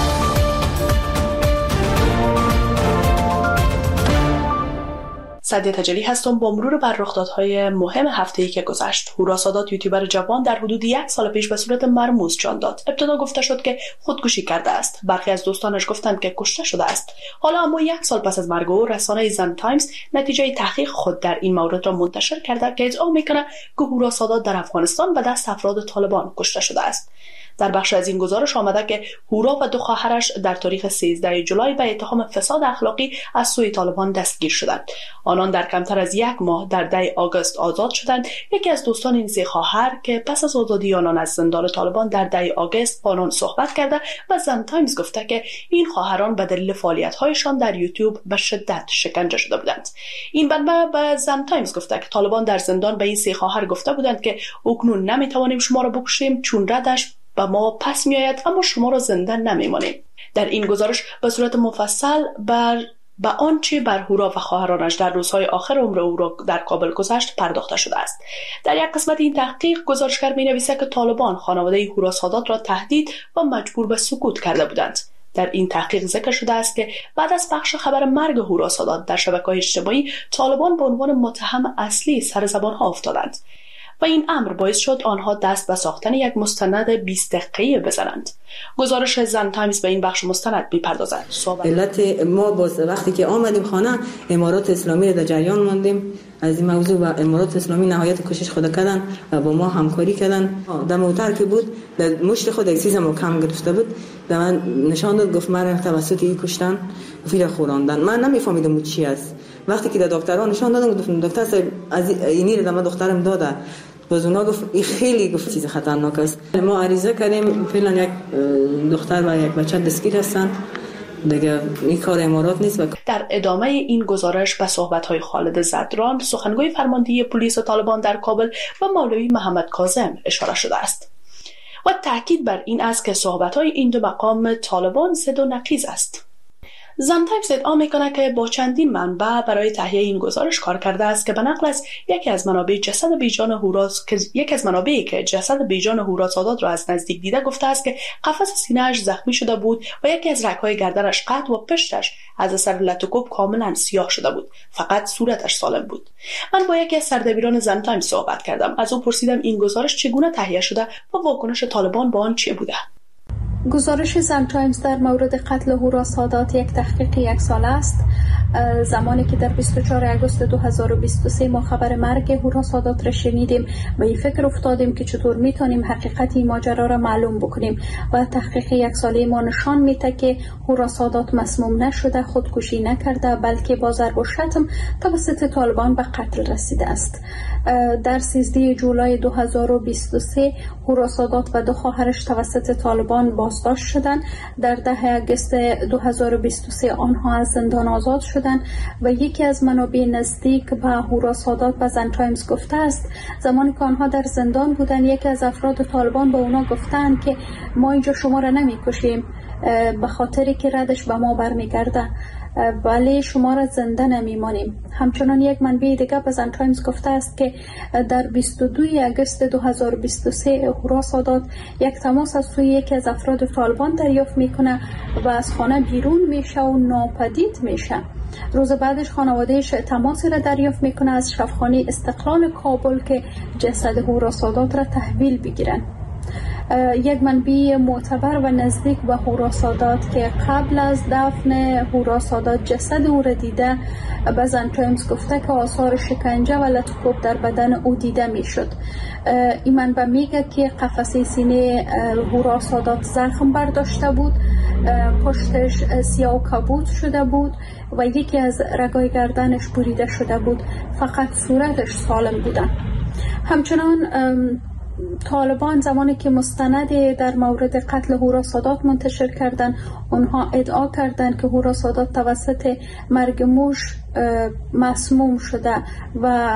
سعدیه تجلی هستم با مرور بر رخدادهای مهم هفته‌ای که گذشت. هورا سادات، یوتیوبر جوان، در حدود یک سال پیش به صورت مرموز جان داد. ابتدا گفته شد که خودکشی کرده است. برخی از دوستانش گفتند که کشته شده است. حالا اما یک سال پس از مرگ او، رسانه زن تایمز نتیجه تحقیق خود در این مورد را منتشر کرده که ادعا میکنه که هورا سادات در افغانستان به دست افراد طالبان کشته شده است. در بخش از این گزارش آمده که هورا و دو خواهرش در تاریخ سیزده جولای به اتهام فساد اخلاقی از سوی طالبان دستگیر شدند. آنان در کمتر از یک ماه در ده آگوست آزاد شدند. یکی از دوستان این سه خواهر که پس از آزادی آنان از زندان طالبان در ده آگوست با آنان صحبت کرده و زن تایمز گفته که این خواهران به دلیل فعالیت‌هایشان در یوتیوب به شدت شکنجه شده بودند. این منبع به زن تایمز گفته که طالبان در زندان به این سه خواهر گفته بودند که اکنون نمیتوانیم شما را بکشیم چون ردش به ما پس میآید، اما شما را زنده نمیمانیم. در این گزارش به صورت مفصل بر به آنچه بر هورا و خواهرانش در روزهای آخر عمر او را در کابل گذشت پرداخته شده است. در یک قسمت این تحقیق گزارشگر می‌نویسد که طالبان خانواده هورا سادات را تهدید و مجبور به سکوت کرده بودند. در این تحقیق ذکر شده است که بعد از پخش خبر مرگ هورا سادات در شبکه‌های اجتماعی، طالبان به عنوان متهم اصلی سر زبان‌ها افتادند. و این امر باعث شد آنها دست به ساختن یک مستند بیست دقیقه‌ای بزنند. گزارش زن تایمز به این بخش مستند می‌پردازد. علت ما باز وقتی که آمدیم خانه امارات اسلامی در جریان ماندیم از این موضوع و امارات اسلامی نهایت کوشش خود کردن و با ما همکاری کردن. در موتر که بود در مشت خود یک چیز محکم گرفته بود به من نشان داد، گفت مرا توسط این کشتن فیل خوراندن. من نمیفهمیدم چی است. وقتی که در دکترها نشان دادم گفتم دکتر صاحب از اینی رو من دخترم داده، باز اونا گفت این خیلی گفت چیز خطرناک است. ما عریضه کردیم، فعلا یک دختر و یک بچه دستگیر هستن دیگه، این کار امارات نیست. و در ادامه این گزارش به صحبت‌های خالد زدران، سخنگوی فرماندهی پلیس طالبان در کابل و مولوی محمد کاظم اشاره شده است و تاکید بر این است که صحبت‌های این دو مقام طالبان ضد و نقیض است. زن تایمز ادعا میکنه که با چندین منبع برای تهیه این گزارش کار کرده است که به نقل از یکی از منابع جسد بیجان هوراس که یکی از منابعی که جسد بیجان هورا سادات را از نزدیک دیده گفته است که قفس سینه‌اش زخمی شده بود و یکی از رگ‌های گردنش قطع و پشتش از اثر لطوکوب کاملا سیاه شده بود، فقط صورتش سالم بود. من با یکی از سردبیران زن تایمز صحبت کردم. از او پرسیدم این گزارش چگونه تهیه شده و واکنش طالبان با آن چه بوده. گزارش زن تایمز در مورد قتل هورا سادات یک تحقیق یک ساله است. زمانی که در بیست و چهارم آگوست دو هزار و بیست و سه ما خبر مرگ هورا سادات را شنیدیم و این فکر افتادیم که چطور میتونیم حقیقت این ماجرا را معلوم بکنیم و تحقیق یک ساله ما نشان میده که هورا سادات مسموم نشده، خودکشی نکرده، بلکه با ضرب و شتم توسط طالبان به قتل رسیده است. در سیزده جولای دو هزار و بیست و سه هورا سادات و دو خواهرش توسط طالبان بازداشت شدند. در ده آگوست دو هزار و بیست و سه آنها از زندان آزاد شدند و یکی از منابع نزدیک به هورا سادات و زن تایمز گفته است زمانی که آنها در زندان بودند یکی از افراد طالبان به اونا گفتند که ما اینجا شما را نمی‌کشیم به خاطری که ردش به ما برمیگرده، ولی شما را زنده نمیمانیم. همچنان یک منبع دیگر به زن تایمز گفته است که در بیست و دوم آگوست دو هزار و بیست و سه هورا سادات یک تماس از سوی یکی از افراد طالبان دریافت میکنه و از خانه بیرون میشه و ناپدید میشه. روز بعدش خانوادهش تماسی را دریافت میکنه از شفاخانه استقلال کابل که جسد هورا سادات را تحویل بگیرن. یک منبع معتبر و نزدیک به هورا سادات که قبل از دفن هورا سادات جسد او را دیده به زن تایمز گفته که آثار شکنجه و لطخوب در بدن او دیده میشد. این منبع میگه که قفسه سینه هورا سادات زخم برداشته بود، پشتش سیاه و کبود شده بود و یکی از رگای گردنش بریده شده بود، فقط صورتش سالم بودن. همچنان طالبان زمانی که مستند در مورد قتل هورا سادات منتشر کردند، اونها ادعا کردند که هورا سادات توسط مرگ موش مسموم شده و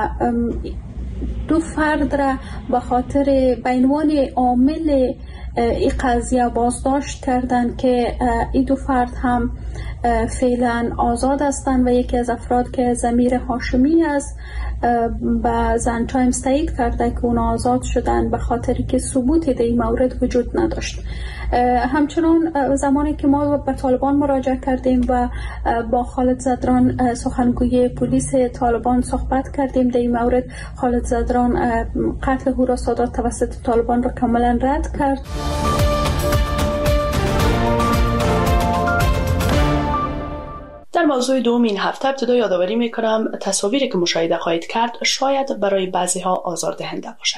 دو فرد را به خاطر به عنوان عامل این قضیه بازداشت کردند که این دو فرد هم فعلا آزاد هستند و یکی از افراد که ضمیر هاشمی است با زن تایمز تایید کرده که اون آزاد شدن به خاطر که ثبوتی در این مورد وجود نداشت. همچنان زمانی که ما به طالبان مراجعه کردیم و با خالد زدران سخنگوی پلیس طالبان صحبت کردیم در این مورد، خالد زدران قتل هورا سادات توسط طالبان را کاملا رد کرد. در موضوع دوم این هفته ابتدا یادآوری میکنم تصاویری که مشاهده خواهید کرد شاید برای بعضی ها آزاردهنده باشد.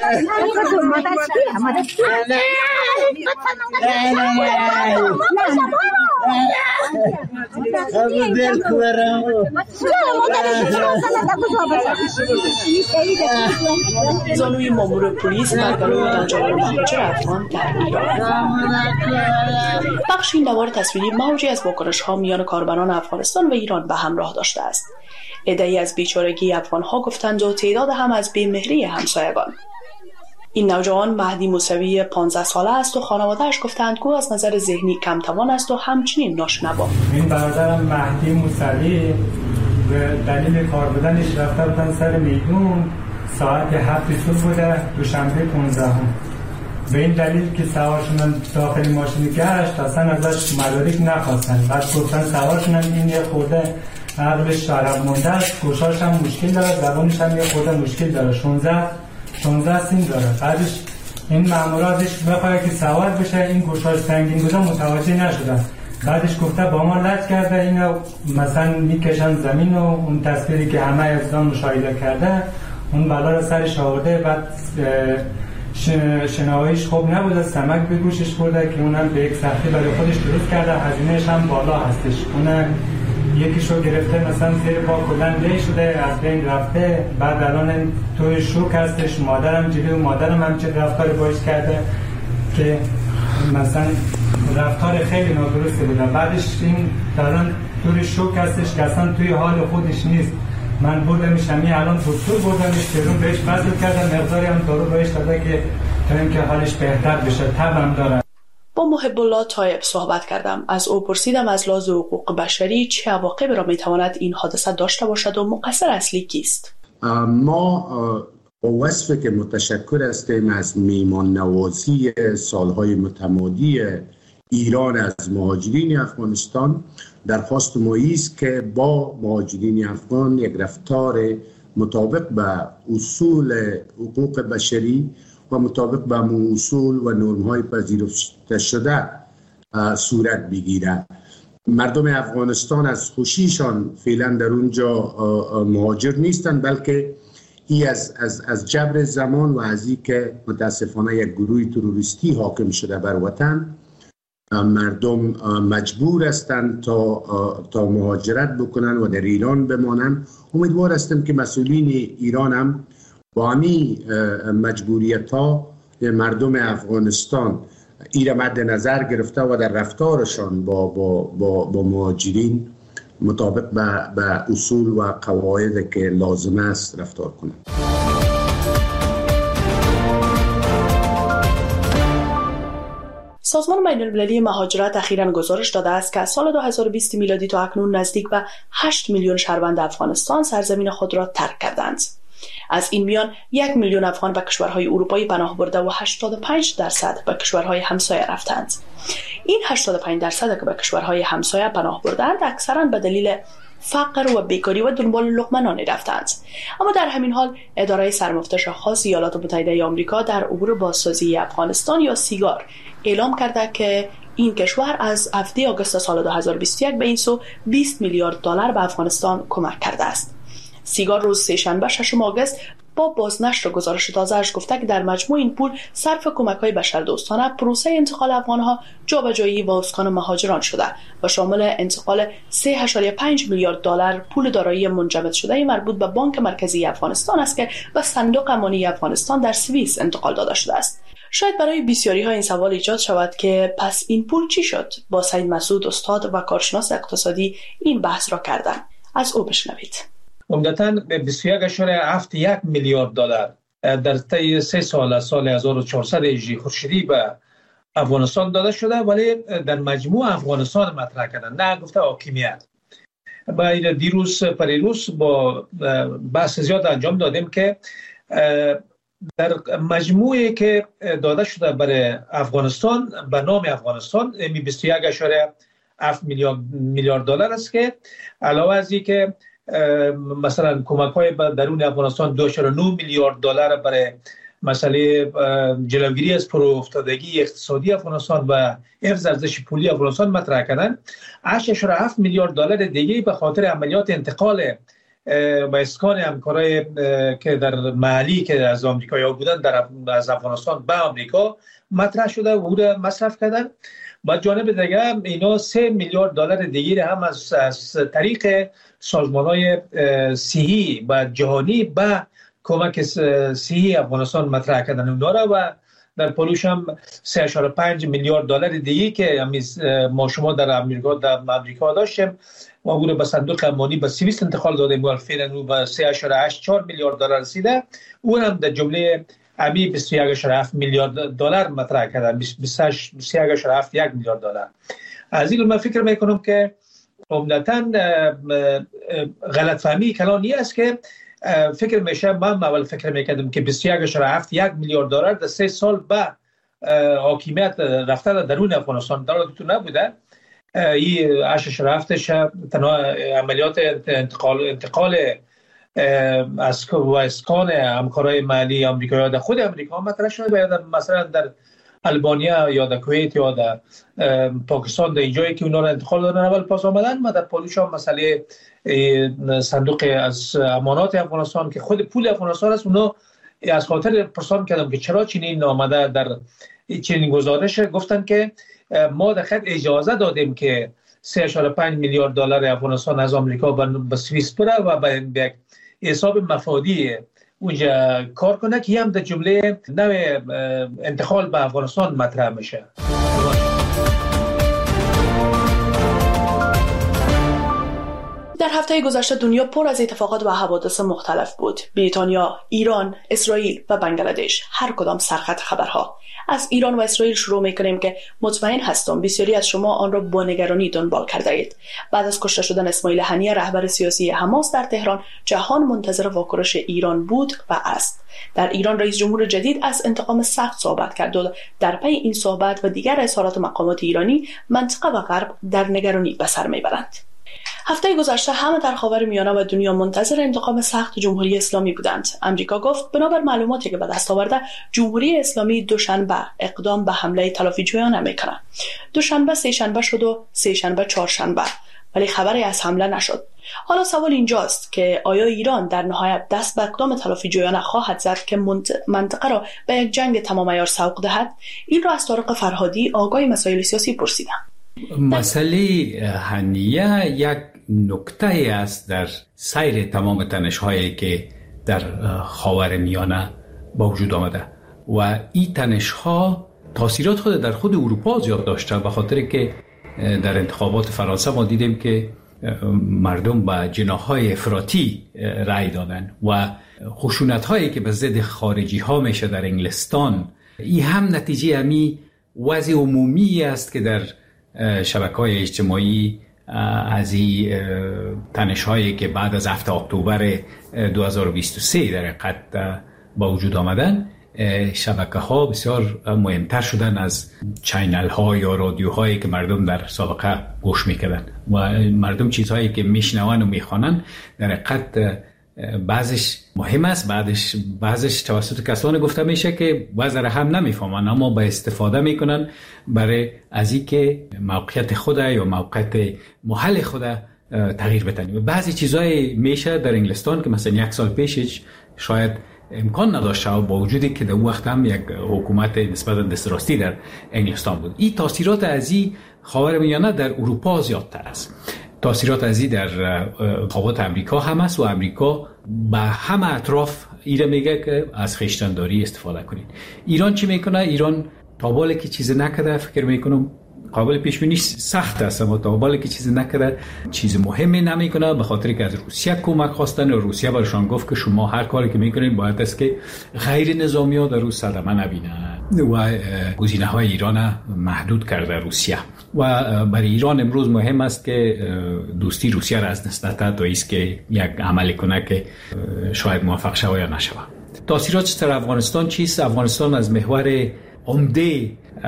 زانوی مامور پلیس برگرو دنجال مهاجر افغان در ایران. بخش این نوار تصویری موجی از واکنش ها میان کاربران افغانستان و ایران به همراه داشته است. عده‌ای از بیچارگی افغان ها گفتند و تعداد هم از بی‌مهری همسایگان. این نوجوان مهدی موسوی پانزده ساله است و خانواده‌اش گفتند که از نظر ذهنی کم توان است و همچنین ناشنوا. این برادرم مهدی موسوی به دلیل کار بودنش رفته بودن سر میدون ساعت هفت صبح بوده دوشنبه پانزدهم. به این دلیل که سوار شدن داخل ماشین گشت اصلا ازش مدارک نخواستن. بعد گفتن سوار شدن این یه خورده عقلش شراب مونده است، گوشاش هم مشکل داره، زبانش هم یه خورده مشکل داره. شانزده شانزده سیم داره. بعدش این ماموراتش بخواه که سوار بشه، این گوشاش سنگین بوده متوجه نشدن. بعدش گفته با ما لج کرده، اینو مثلا میکشن زمین و اون تصویری که همه ازدان مشاهده کرده اون بلا رو سرش آورده. بعد شنواییش خوب نبوده، سمک به گوشش برده که اونم به یک سختی برای خودش درست کرده، هزینهش هم بالا هستش. اونم یکیشو گرفته مثلا زیر پا کلن لی شده، از بین رفته. بعد الان توی شوک هستش، مادرم جلوی مادرم هم چه رفتار باش کرده که مثلا رفتار خیلی نادرستی بوده. بعدش این الان توی شوک هستش که اصلا توی حال خودش نیست. من بردمش همین الان دکتر بردمش، سرم بهش بذل کردم، مقداری هم دارو بهش داده که تا اینکه حالش بهتر بشه. تبم داره. با محب الله طایب صحبت کردم. از او پرسیدم از لحاظ حقوق بشری چه عواقبی را میتواند این حادثه داشته باشد و مقصر اصلی کیست؟ ما با وصفی که متشکر هستیم از میهمان نوازی سالهای متمادی ایران از مهاجرین افغانستان، درخواست ما است که با مهاجرین افغان یک رفتار مطابق به اصول حقوق بشری و مطابق به اصول و نرم‌های پذیرفته شده صورت بگیرد. مردم افغانستان از خوشیشان فعلا در اونجا مهاجر نیستند، بلکه ای از از از جبر زمان و از این که متاسفانه یک گروه تروریستی حاکم شده بر وطن، مردم مجبور هستند تا تا مهاجرت بکنن و در ایران بمانند. امیدوار هستم که مسئولین ایران هم با همین مجبوریت ها مردم افغانستان این مد نظر گرفته و در رفتارشان با با با, با مهاجرین مطابق به به اصول و قواعد که لازم است رفتار کنند. سازمان بین المللی مهاجرت اخیراً گزارش داده است که از سال دو هزار و بیست میلادی تا اکنون نزدیک به هشت میلیون شهروند افغانستان سرزمین خود را ترک کردند. از این میان یک میلیون افغان به کشورهای اروپایی پناه برده و هشتاد و پنج درصد به کشورهای همسایه رفتند. این هشتاد و پنج درصد که به کشورهای همسایه پناه بردند اکثراً به دلیل فقر و بیکاری و دنبال لقمه نانی رفتند. اما در همین حال اداره سرمفتش خاص ایالات متحده آمریکا در امور بازسازی افغانستان یا سیگار اعلام کرده که این کشور از هفده آگوست سال دو هزار و بیست و یک به این سو بیست میلیارد دلار به افغانستان کمک کرده است. سیگار روز سه‌شنبه ششم آگوست با بازنشر گزارش تازه‌اش گفته که در مجموع این پول صرف کمک‌های بشردوستانه پروسه انتقال افغان‌ها، جابجایی و اسکان مهاجران شده و شامل انتقال سه و پنج میلیارد دلار پول دارایی منجمد شده مربوط به بانک مرکزی افغانستان است که به صندوق امانی افغانستان در سوئیس انتقال داده شده است. شاید برای بسیاری ها این سوال ایجاد شود که پس این پول چی شد؟ با سید مسعود استاد و کارشناس اقتصادی این بحث را کردن. از او بشنوید. عمدتاً بیست و یک اشاره هفت یک میلیارد دلار در طی سه سال از سال هزار و چهارصد هجری خورشیدی به افغانستان داده شده، ولی در مجموع افغانستان مطرح کردن، نه گفته حاکمیت. با دیروز پریروز با بحث زیاد انجام دادیم که در مجموعی که داده شده برای افغانستان به نام افغانستان بیست و یک اشاره هفت میلیارد دلار است که علاوه از این که مثلا کمک‌های درون افغانستان دو و نه میلیارد دلار برای مسئله جلوگیری از پرافتادگی اقتصادی افغانستان و حفظ ارزش پولی افغانستان مطرح کردن، هشت و هفت میلیارد دلار دیگه به خاطر عملیات انتقال و اسکان همکارای که در محلی که از آمریکایی‌ها بودن در از افغانستان به آمریکا مطرح شده و او را مصرف کردن. با جانب دیگه اینا سه میلیارد دلار دیگه هم از, از طریق سازمان‌های صحی و جهانی به کمک صحی افغانستان مطرح کردن اونا را و در پلوش هم سه و پنج میلیارد دلار دیگه که ما شما در امریکا در امریکا داشتیم و او را به صندوق امانی به سوئیس انتقال دادیم و فعلا او به سه و هشت چهار میلیارد دلار رسیده. اون هم در جمله امی بیست و یک و هفت میلیارد دلار مطرح کردن، بیست و یک و هفت یک میلیارد دلار. از این من فکر میکنم که عمدتاً غلط فهمی کلانی است که فکر میشه، من اول فکر میکردم که بیست و یک و هفت یک میلیارد دلار در سه سال به حاکمیت رفته درون افغانستان در تو نبوده. این هشت و هفتش تنها عملیات انتقال انتقال از اسکان همکارای محلی آمریکا یا در خود آمریکا مطرح شده، یا مثلا در البانیا یا در کویت یا در پاکستان، در اینجایی که اونا رو انتقال دادن اول پاس آمدن. ما در پالوش هم مسئله صندوق از امانات افغانستان که خود پول افغانستان است، اونا از خاطر پرسان کردم که چرا چنین آمده در چنین گزارش، گفتن که ما در خط اجازه دادیم که سه و پنج میلیارد دلار افغانستان از آمریکا به سوئیس بره و به حساب مفادی اونجا کار کنه که هم در جمله نوع انتقال به افغانستان مطرح میشه. در هفته گذشته دنیا پر از اتفاقات و حوادث مختلف بود. بریتانیا، ایران، اسرائیل و بنگلادش، هر کدام سرخط خبرها. از ایران و اسرائیل شروع میکنیم که مطمئن هستم بسیاری از شما آن را با نگرانی دنبال کرده اید. بعد از کشته شدن اسماعیل هنیه رهبر سیاسی حماس در تهران، جهان منتظر واکنش ایران بود و است. در ایران رئیس جمهور جدید از انتقام سخت صحبت کرد و در پی این صحبت و دیگر اظهارات مقامات ایرانی، منطقه و غرب در نگرانی به سر میبرند. هفته گذشته همه در خاورمیانه و دنیا منتظر انتقام سخت جمهوری اسلامی بودند. امریکا گفت بنابر معلوماتی که به دست آورده، جمهوری اسلامی دوشنبه اقدام به حمله تلافی جویانه میکنه. دوشنبه سه شنبه شد و سه شنبه چهارشنبه، ولی خبری از حمله نشد. حالا سوال اینجاست که آیا ایران در نهایت دست به اقدام تلافی جویانه خواهد زد که منطقه را به یک جنگ تمام عیار سوق دهد؟ این را از طارق فرهادی، آگاه مسائل سیاسی، پرسیدم. مسئله هنیه یک نکته است در سیر تمام تنش‌هایی که در خاورمیانه با وجود آمده و این تنش‌ها تاثیرات خود در خود اروپا زیاد داشته، به خاطر که در انتخابات فرانسه ما دیدیم که مردم به جناح‌های افراطی رأی دادن و خشونت‌هایی که به ضد خارجی‌ها میشه در انگلستان، این هم نتیجه همی وضع عمومی است که در شبکه‌های اجتماعی از این تنش‌هایی که بعد از هفت اکتبر دو هزار و بیست و سه در حقیقت با وجود آمدن، شبکه‌ها بسیار مهمتر شدن از چینل‌ها یا رادیوهایی که مردم در سابقه گوش می‌کردن و مردم چیزهایی که میشنون و میخوانن در حقیقت بعضش مهم است، بعضش بعضش توسط کسانی گفته میشه که وزر هم نمیفهمن، اما با استفاده میکنن برای از این که موقعیت خود یا موقعیت محل خود تغییر بدن. بعضی چیزای میشه در انگلستان که مثلا یک سال پیشش شاید امکان نداشته و با وجودی که در اون وقت هم یک حکومت نسبتا دستراستی در انگلستان بود. این تاثیرات از این خاورمیانه در اروپا زیادتر است. تاثیرات از این در انتخابات امریکا هم است و امریکا به همه اطراف ایره میگه که از خویشتنداری استفاده کنید. ایران چی میکنه؟ ایران تا بالا که چیز نکرده، فکر میکنم قابل پیش بینی سخت است، اما تا بالا که چیز نکرده چیز مهمی نمیکنه، به خاطر که از روسیه کمک خواستن و روسیه برشان گفت که شما هر کاری که میکنین باید است که غیر نظامی ها در روز صدمه نبینن و گزینه های ایران محدود کرده روسیه. و برای ایران امروز مهم است که دوستی روسیه را از دست ندهد و ایست که یک عملی کنه که شاید موفق شود یا نشود. تاثیرات در افغانستان چیست؟ افغانستان از محور عمده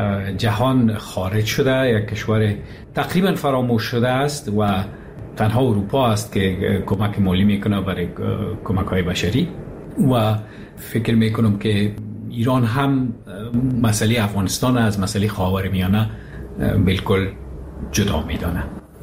جهان خارج شده، یک کشور تقریبا فراموش شده است و تنها اروپا است که کمک مالی میکنه برای کمک های بشری و فکر میکنم که ایران هم مسئله افغانستان از مسئله خاورمیانه بالکل جدا میدانه.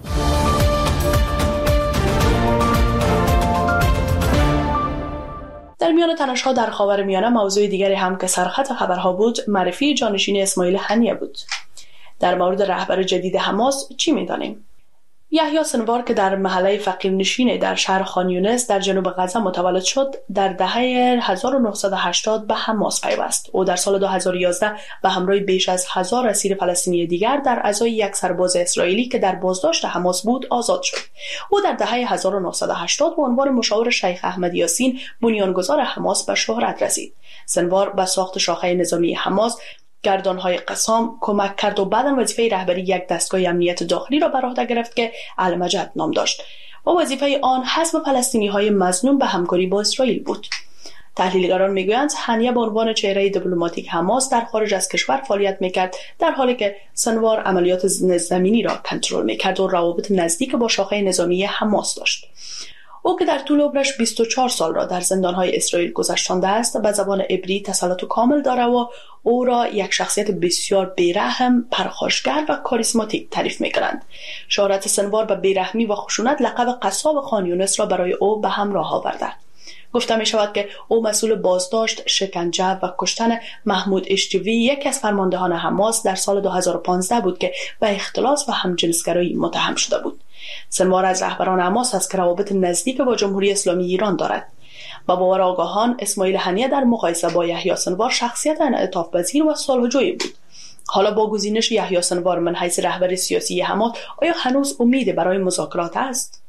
در میان تنش‌ها در خاورمیانه موضوع دیگری هم که سرخط خبرها بود، معرفی جانشین اسماعیل هنیه بود. در مورد رهبر جدید حماس چی می‌دانیم؟ یحیی سنوار که در محله فقیرنشین در شهر خان یونس در جنوب غزه متولد شد، در دهه هزار و نهصد و هشتاد به حماس پیوست. او در سال دو هزار و یازده به همراه بیش از هزار اسیر فلسطینی دیگر در ازای یک سرباز اسرائیلی که در بازداشت حماس بود آزاد شد. او در دهه هزار و نهصد و هشتاد به عنوان مشاور شیخ احمد یاسین بنیانگذار حماس به شهرت رسید. سنوار به ساخت شاخه نظامی حماس، گردانهای قسام کمک کرد و بعداً وظیفه رهبری یک دستگاه امنیت داخلی را بر عهده گرفت که المجد نام داشت و وظیفه آن حزب فلسطینی‌های مظنون به همکاری با اسرائیل بود. تحلیلگران میگویند هنیه به عنوان چهره دیپلماتیک حماس در خارج از کشور فعالیت میکرد، در حالی که سنوار عملیات زمینی را کنترل میکرد و روابط نزدیک با شاخه نظامی حماس داشت. او که در طول عمرش بیست و چهار سال را در زندانهای اسرائیل گذشتانده است به زبان عبری تسلط کامل داره و او را یک شخصیت بسیار بیرحم، پرخاشگر و کاریسماتیک تعریف می‌کنند. شهرت سنوار به بیرحمی و خشونت لقب قصاب خان یونس را برای او به همراه آورده. گفته می شود که او مسئول بازداشت، شکنجه و کشتن محمود اشتوی، یکی از فرماندهان حماس، در سال دو هزار و پانزده بود که به اختلاس و همجنسگرایی متهم شده بود. سنوار از رهبران حماس است که روابط نزدیک با جمهوری اسلامی ایران دارد. با باور آگاهان، اسماعیل هنیه در مقایسه با یحیی سنوار شخصیت انعطاف پذیر و صلح‌جوی بود. حالا با گزینش یحیی سنوار من حیث رهبر سیاسی حماس، آیا هنوز امید برای مذاکرات است؟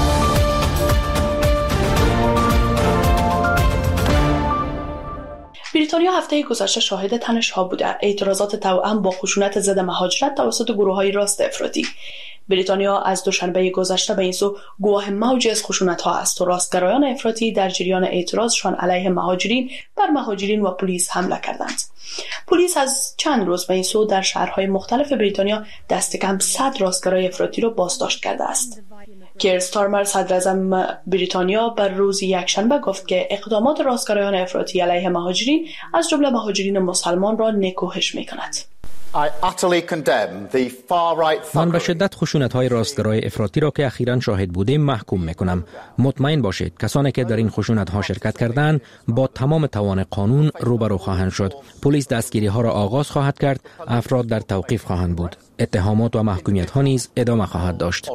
بریتانیا هفته گذشته شاهد تنش‌ها بوده. اعتراضات توأم با خشونت ضد مهاجرت توسط گروه‌های راست افراطی. بریتانیا از دوشنبه گذشته به این سو گواه موجی از خشونت‌ها است و راستگرایان افراطی در جریان اعتراضشان علیه مهاجرین بر مهاجرین و پلیس حمله کردند. پلیس از چند روز به این سو در شهرهای مختلف بریتانیا دست کم صد راستگرای افراطی را بازداشت کرده است. کیر استارمر صدراعظم بریتانیا بر روز یکشنبه گفت که اقدامات راستگرایان افراطی علیه مهاجرین از جمله مهاجرین مسلمان را نکوهش می‌کند. من به شدت خشونت‌های راستگرای افراطی را که اخیراً شاهد بودیم محکوم می‌کنم. مطمئن باشید کسانی که در این خشونت‌ها شرکت کردند با تمام توان قانون روبرو خواهند شد. پلیس دستگیری‌ها را آغاز خواهد کرد، افراد در توقیف خواهند بود. اتهامات و محکومیت‌ها نیز ادامه خواهد داشت.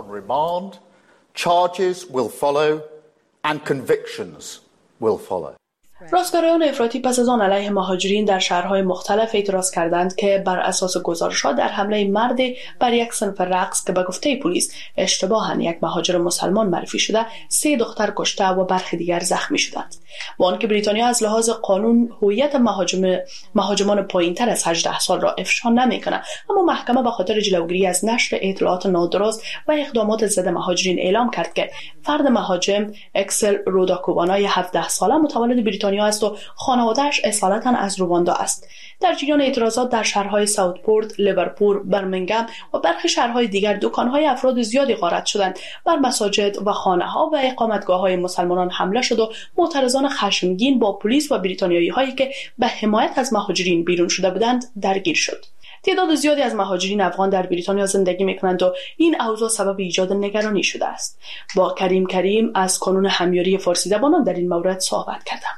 Charges will follow and convictions will follow. راستگرایان افراطی پس از آن علیه مهاجرین در شهرهای مختلف اعتراض کردند که بر اساس گزارش‌ها در حمله مردی بر یک صنف رقص که به گفته پلیس اشتباهاً یک مهاجر مسلمان معرفی شده، سه دختر کشته و برخی دیگر زخمی شدند. با آنکه بریتانیا از لحاظ قانون هویت مهاجم مهاجمان پایین‌تر از هجده سال را افشا نمی‌کند، اما محکمه به خاطر جلوگیری از نشر اطلاعات نادرست و اقدامات ضد مهاجرین اعلام کرد که فرد مهاجم اکسل روداکوبانای هفده ساله متولد بریتانیا است و خانواده‌اش اصالتاً از رواندا است. در جریان اعتراضات در شهرهای ساوتپورت، لیورپول، برمنگهم و برخی شهرهای دیگر دکان‌های افراد زیادی غارت شدند. بر مساجد و خانه‌ها و اقامتگاه‌های مسلمانان حمله شد و معترضان خشمگین با پلیس و بریتانیایی‌هایی که به حمایت از مهاجرین بیرون شده بودند درگیر شد. تعداد زیادی از مهاجرین افغان در بریتانیا زندگی می‌کنند و این اوضاع سبب ایجاد نگرانی شده است. با کریم کریم از کانون همیاری فارسی زبانان در این مورد صحبت کردم.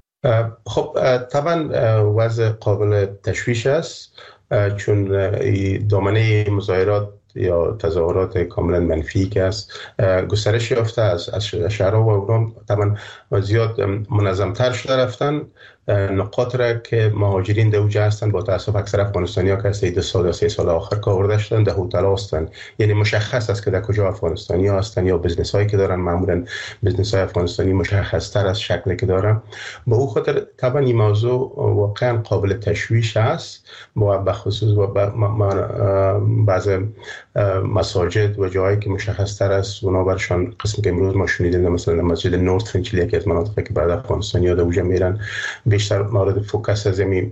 خب طبعا وضع قابل تشویش است، چون دامنه مظاهرات یا تظاهرات کاملا منفی که است گسترش یافته از از شهرها و اونام طبعا زیاد منظم‌تر شده رفتن. نقاط را که مهاجرین در اوجه هستند با تاسف اکثر افغانستانی ها که از دو سال یا سه سال آخر کار آورده هستند در هتل هستند، یعنی مشخص است که در کجا افغانستانی ها هستند یا بزنس هایی که دارن، معمولا بزنس های افغانستانی مشخص تر از شکلی که دارن. با او خاطر طبعا این موضوع واقعا قابل تشویش است، با بخصوص و بعض مساجد و جایی که مشخص تر است اونا برشان قسمی که امروز ما شنیدیم مثلا مسجد نورت فینچلی یکی از مناطقی که بعد افغانستانی ها در اوجه میرن بیشتر مورد فوکس از این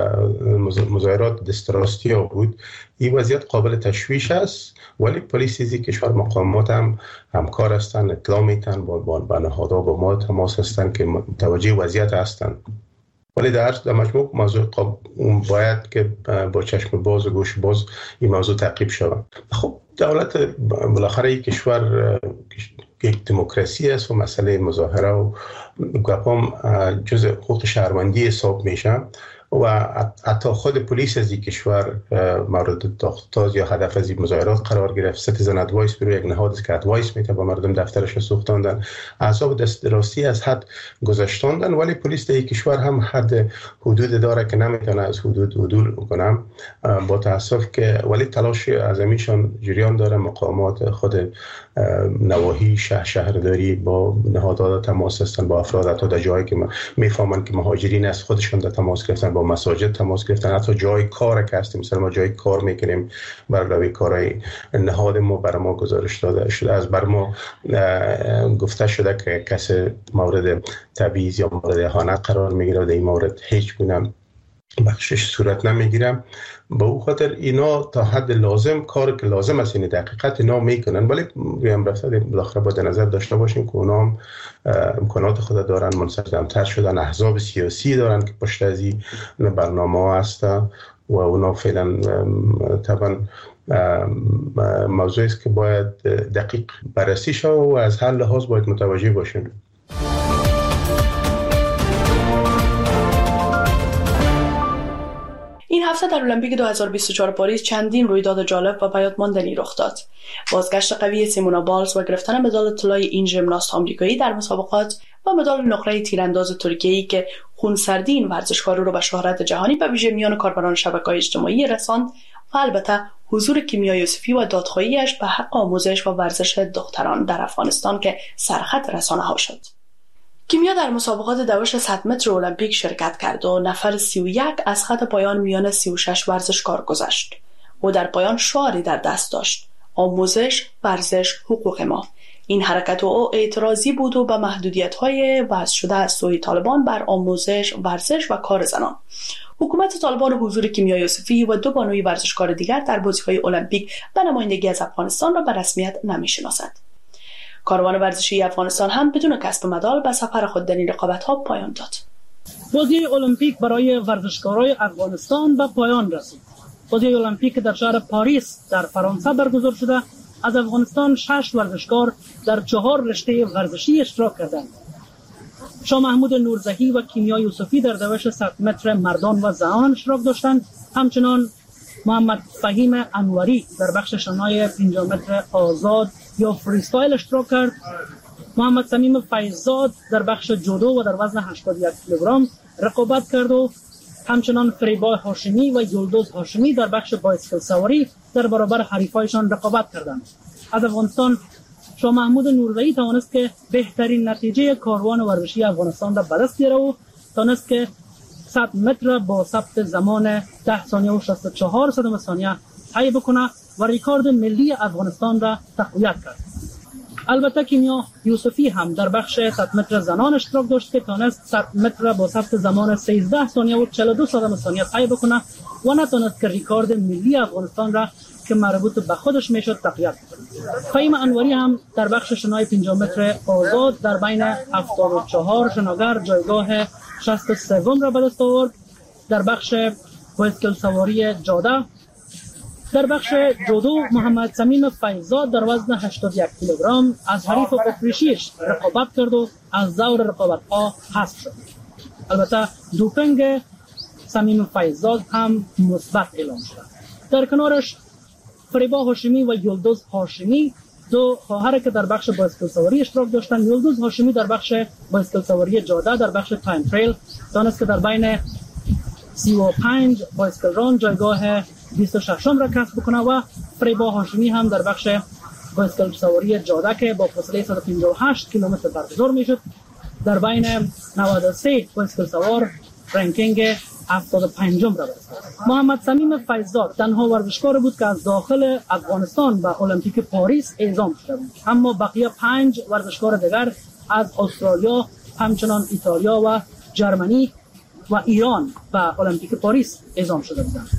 مظاهرات دستراستی ها بود. این وضعیت قابل تشویش است، ولی پلیس از کشور مقامات هم همکار هستند، اطلاع میتن با با نهادها با ما تماس هستند که متوجه وضعیت هستند. ولی در در مجموع موضوع باید که با چشم باز و گوش باز این موضوع تعقیب شود. خب دولت بالاخره یک کشور یک دموکراسی است و مسئله مظاهره و گپام جزء حقوق شهروندی حساب میشه و حتی خود پلیس از این کشور مورد تاخت یا هدف از این مظاهرات قرار گرفت. سیتیزن ادوایس برای یک نهاد است که ادوایس میده به مردم دفترش سوختاندن، اعصاب دست راستی از حد گذاشتاندن، ولی پلیس در این کشور هم حد حدود داره که نمیتونه از حدود عدول کنه با تاسف که ولی تلاش اعظمیشان جریان داره. مقامات خود نواحی شهر شهرداری با نهادها تماس هستن، با افراد حتی در جایی که میفهمن که مهاجرین از خودشون در تماس گرفتن، با مساجد تماس گرفتن، حتی جای کار که هستیم مثلا ما جای کار میکنیم برای کارهای نهاد ما بر ما گزارش داده شده، از بر ما گفته شده که کسی مورد تبعیض یا مورد اهانت قرار میگیره و در این مورد هیچ گونه بخشش صورت نمیگیرم. به او خاطر اینا تا حد لازم کار که لازم است این دقیقت اینا میکنن، ولی هم بالاخره بالاخره باید نظر داشته باشیم که اونا امکانات خود دارن، منسجم‌تر شدن، احزاب سیاسی دارن که پشت از این برنامه ها هستن و اونا فعلا طبعا موضوعی است که باید دقیق بررسی شود و از هر لحاظ باید متوجه باشیم. این هفته در المپیک دو هزار و بیست و چهار پاریس چندین رویداد جالب و بی‌یادماندنی رخ داد. بازگشت قوی سیمونا بالز و گرفتن مدال طلای این ژیمناست آمریکایی در مسابقات و مدال نقره تیرانداز ترکیه‌ای که خونسردی این ورزشکار رو به شهرت جهانی به ویژه میان کاربران شبکه‌های اجتماعی رساند و البته حضور کیمیا یوسفی و دادخواهیش به حق آموزش و ورزش دختران در افغانستان که سرخط رسانه‌ها شد. کیمیا در مسابقات دوش صد متر المپیک شرکت کرد و نفر سی و یک از خط پایان میان سی و شش ورزشکار گذشت. او در پایان شعاری در دست داشت: آموزش، ورزش، حقوق ما. این حرکت او اعتراضی بود و به محدودیت‌های وضع شده از سوی طالبان بر آموزش، ورزش و کار زنان. حکومت طالبان حضور کیمیا یوسفی و دو بانوی ورزشکار دیگر در بازی‌های المپیک به نمایندگی از افغانستان را به رسمیت نمی‌شناسد. کاروان ورزشی افغانستان هم بدون کسب مدال به سفر خود در این رقابت‌ها پایان داد. بازی المپیک برای ورزشکارای افغانستان به پایان رسید. بازی المپیک در شهر پاریس در فرانسه برگزار شده. از افغانستان شش ورزشکار در چهار رشته ورزشی اشتراک کردند. شاه محمود نورزهی و کیمیا یوسفی در دوش صد متر مردان و زنان اشتراک داشتند. همچنان محمد فهیم انوری در بخش شنای پنجاه متر آزاد یا فریستایل اشتراک کرد. محمد صمیم فیضزاد در بخش جودو و در وزن هشتاد و یک کیلوگرم رقابت کرد و همچنان فریبا هاشمی و یلدوز هاشمی در بخش بایسکل سواری در برابر حریفایشان رقابت کردند. از افغانستان شاه محمود نورزهی توانست که بهترین نتیجه کاروان ورزشی افغانستان را به دست بیاره و توانست که صد متر با ثبت زمان ده ثانیه و شصت و چهار صدم ثانیه طی بکنه و ریکارد ملی افغانستان را تقویت کرد. البته کیمیا یوسفی هم در بخش صد متر زنان اشتراک داشت که توانست صد متر با ثبت زمان سیزده ثانیه و چهل و دو صدم ثانیه طی بکنه و نتوانست که ریکارد ملی افغانستان را که مربوط به خودش میشد تقویت کرد. فهیم انوری هم در بخش شنای پنجاه متر آزاد در بین هفتاد و چهار شناگر جایگاه شصت و سه را به دست آورد. در بخش بایسکل سواری جاده در بخش جودو محمد صمیم فیضزاد در وزن هشتاد و یک کیلوگرم از حریف اتریشیش رقابت کرد و از دور رقابت‌ها حذف شد. البته دوپینگ صمیم فیضزاد هم مثبت اعلام شد. در کنارش فریبا هاشمی و یلدوز هاشمی دو خواهر که در بخش بایسکل سواری اشتراک داشتند. یلدوز هاشمی در بخش بایسکل سواری جاده در بخش تایم تریل دانست که در بین سی و پنج بایسکل ران جایگاه بیست و شش را کسب بکنه و فریبا هاشمی هم در بخش بایسکل سواری جاده که با فاصله صد و پنجاه و هشت کیلومتر برگزار میشد در بین نود و سه بایسکل سوار رنکینگ هفتاد و پنج را برساند. محمد صمیم فیضزاد تنها ورزشکار بود که از داخل افغانستان به المپیک پاریس اعزام شده بود، اما بقیه پنج ورزشکار دیگر از استرالیا، همچنان ایتالیا و جرمنی و ایران به المپیک پاریس اعزام شده بودند.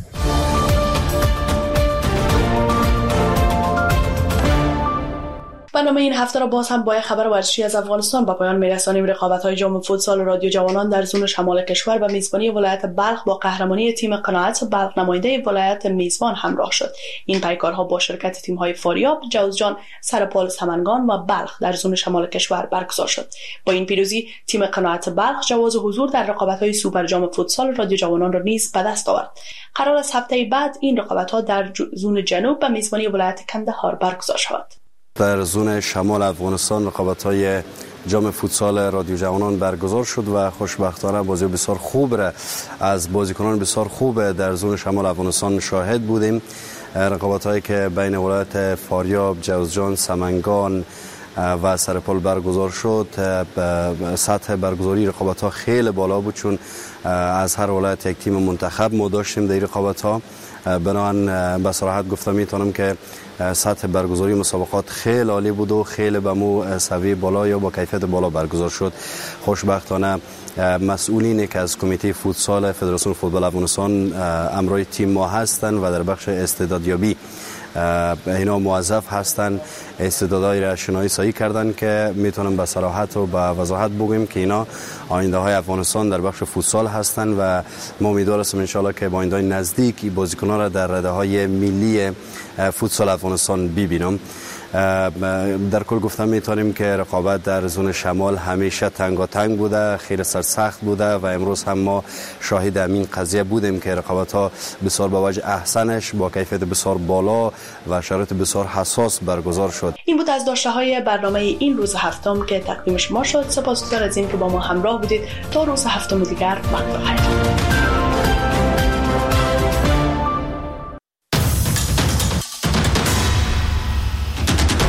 برنامه این هفته را باز هم با یک خبر ورزشی از افغانستان با پایان میرسانیم. رقابت‌های جام فوتسال رادیو جوانان در زون شمال کشور به میزبانی ولایت بلخ با قهرمانی تیم قناعت بلخ نماینده ولایت میزبان همراه شد. این پیکارها با شرکت تیم‌های فاریاب، جوزجان، سرپال سمنگان و بلخ در زون شمال کشور برگزار شد. با این پیروزی تیم قناعت بلخ جواز حضور در رقابت‌های سوپر جام فوتسال رادیو جوانان را نیز به دست آورد. قرار است هفته بعد این رقابت‌ها در زون جنوب به میزبانی ولایت کندهار برگزار شود. در زون شمال افغانستان رقابت‌های جام فوتسال رادیو جوانان برگزار شد و خوشبختانه بازی بسیار خوب را از بازیکنان بسیار خوب در زون شمال افغانستان شاهد بودیم. رقابت‌هایی که بین ولایت فاریاب، جوزجان، سمنگان و سرپال برگزار شد. سطح برگزاری رقابت‌ها خیلی بالا بود چون از هر ولایت یک تیم منتخب ما داشتیم در رقابت‌ها بنابراین به صراحت گفتم میتونم که سطح برگزاری مسابقات خیلی عالی بود و خیلی به مو سوی بالا یا با کیفیت بالا برگزار شد. خوشبختانه مسئولینی که از کمیته فوتسال فدراسیون فوتبال افغانستان امروی تیم ما هستند و در بخش استعدادیابی اینا موظف هستند استعدادهای را شناسایی کردن که میتونم به صراحت و به وضاحت بگویم که اینا آینده های افغانستان در بخش فوتسال هستند و ما امیدوار هستیم ان شاء الله که با آینده نزدیک بازیکنان را در رده های ملی فوتسال افغانستان ببینم. در کل گفتم میتونیم که رقابت در زون شمال همیشه تنگاتنگ بوده، خیلی سرسخت بوده و امروز هم ما شاهد همین قضیه بودیم که رقابت ها بسیار با وجه احسنش با کیفیت بسیار بالا و شرایط بسیار حساس برگزار شد. این بود از داشته های برنامه این روز هفتم که تقدیم شما شد. سپاسگزار از این که با ما همراه بودید. تا روز هفتم دیگر وقت بخیر.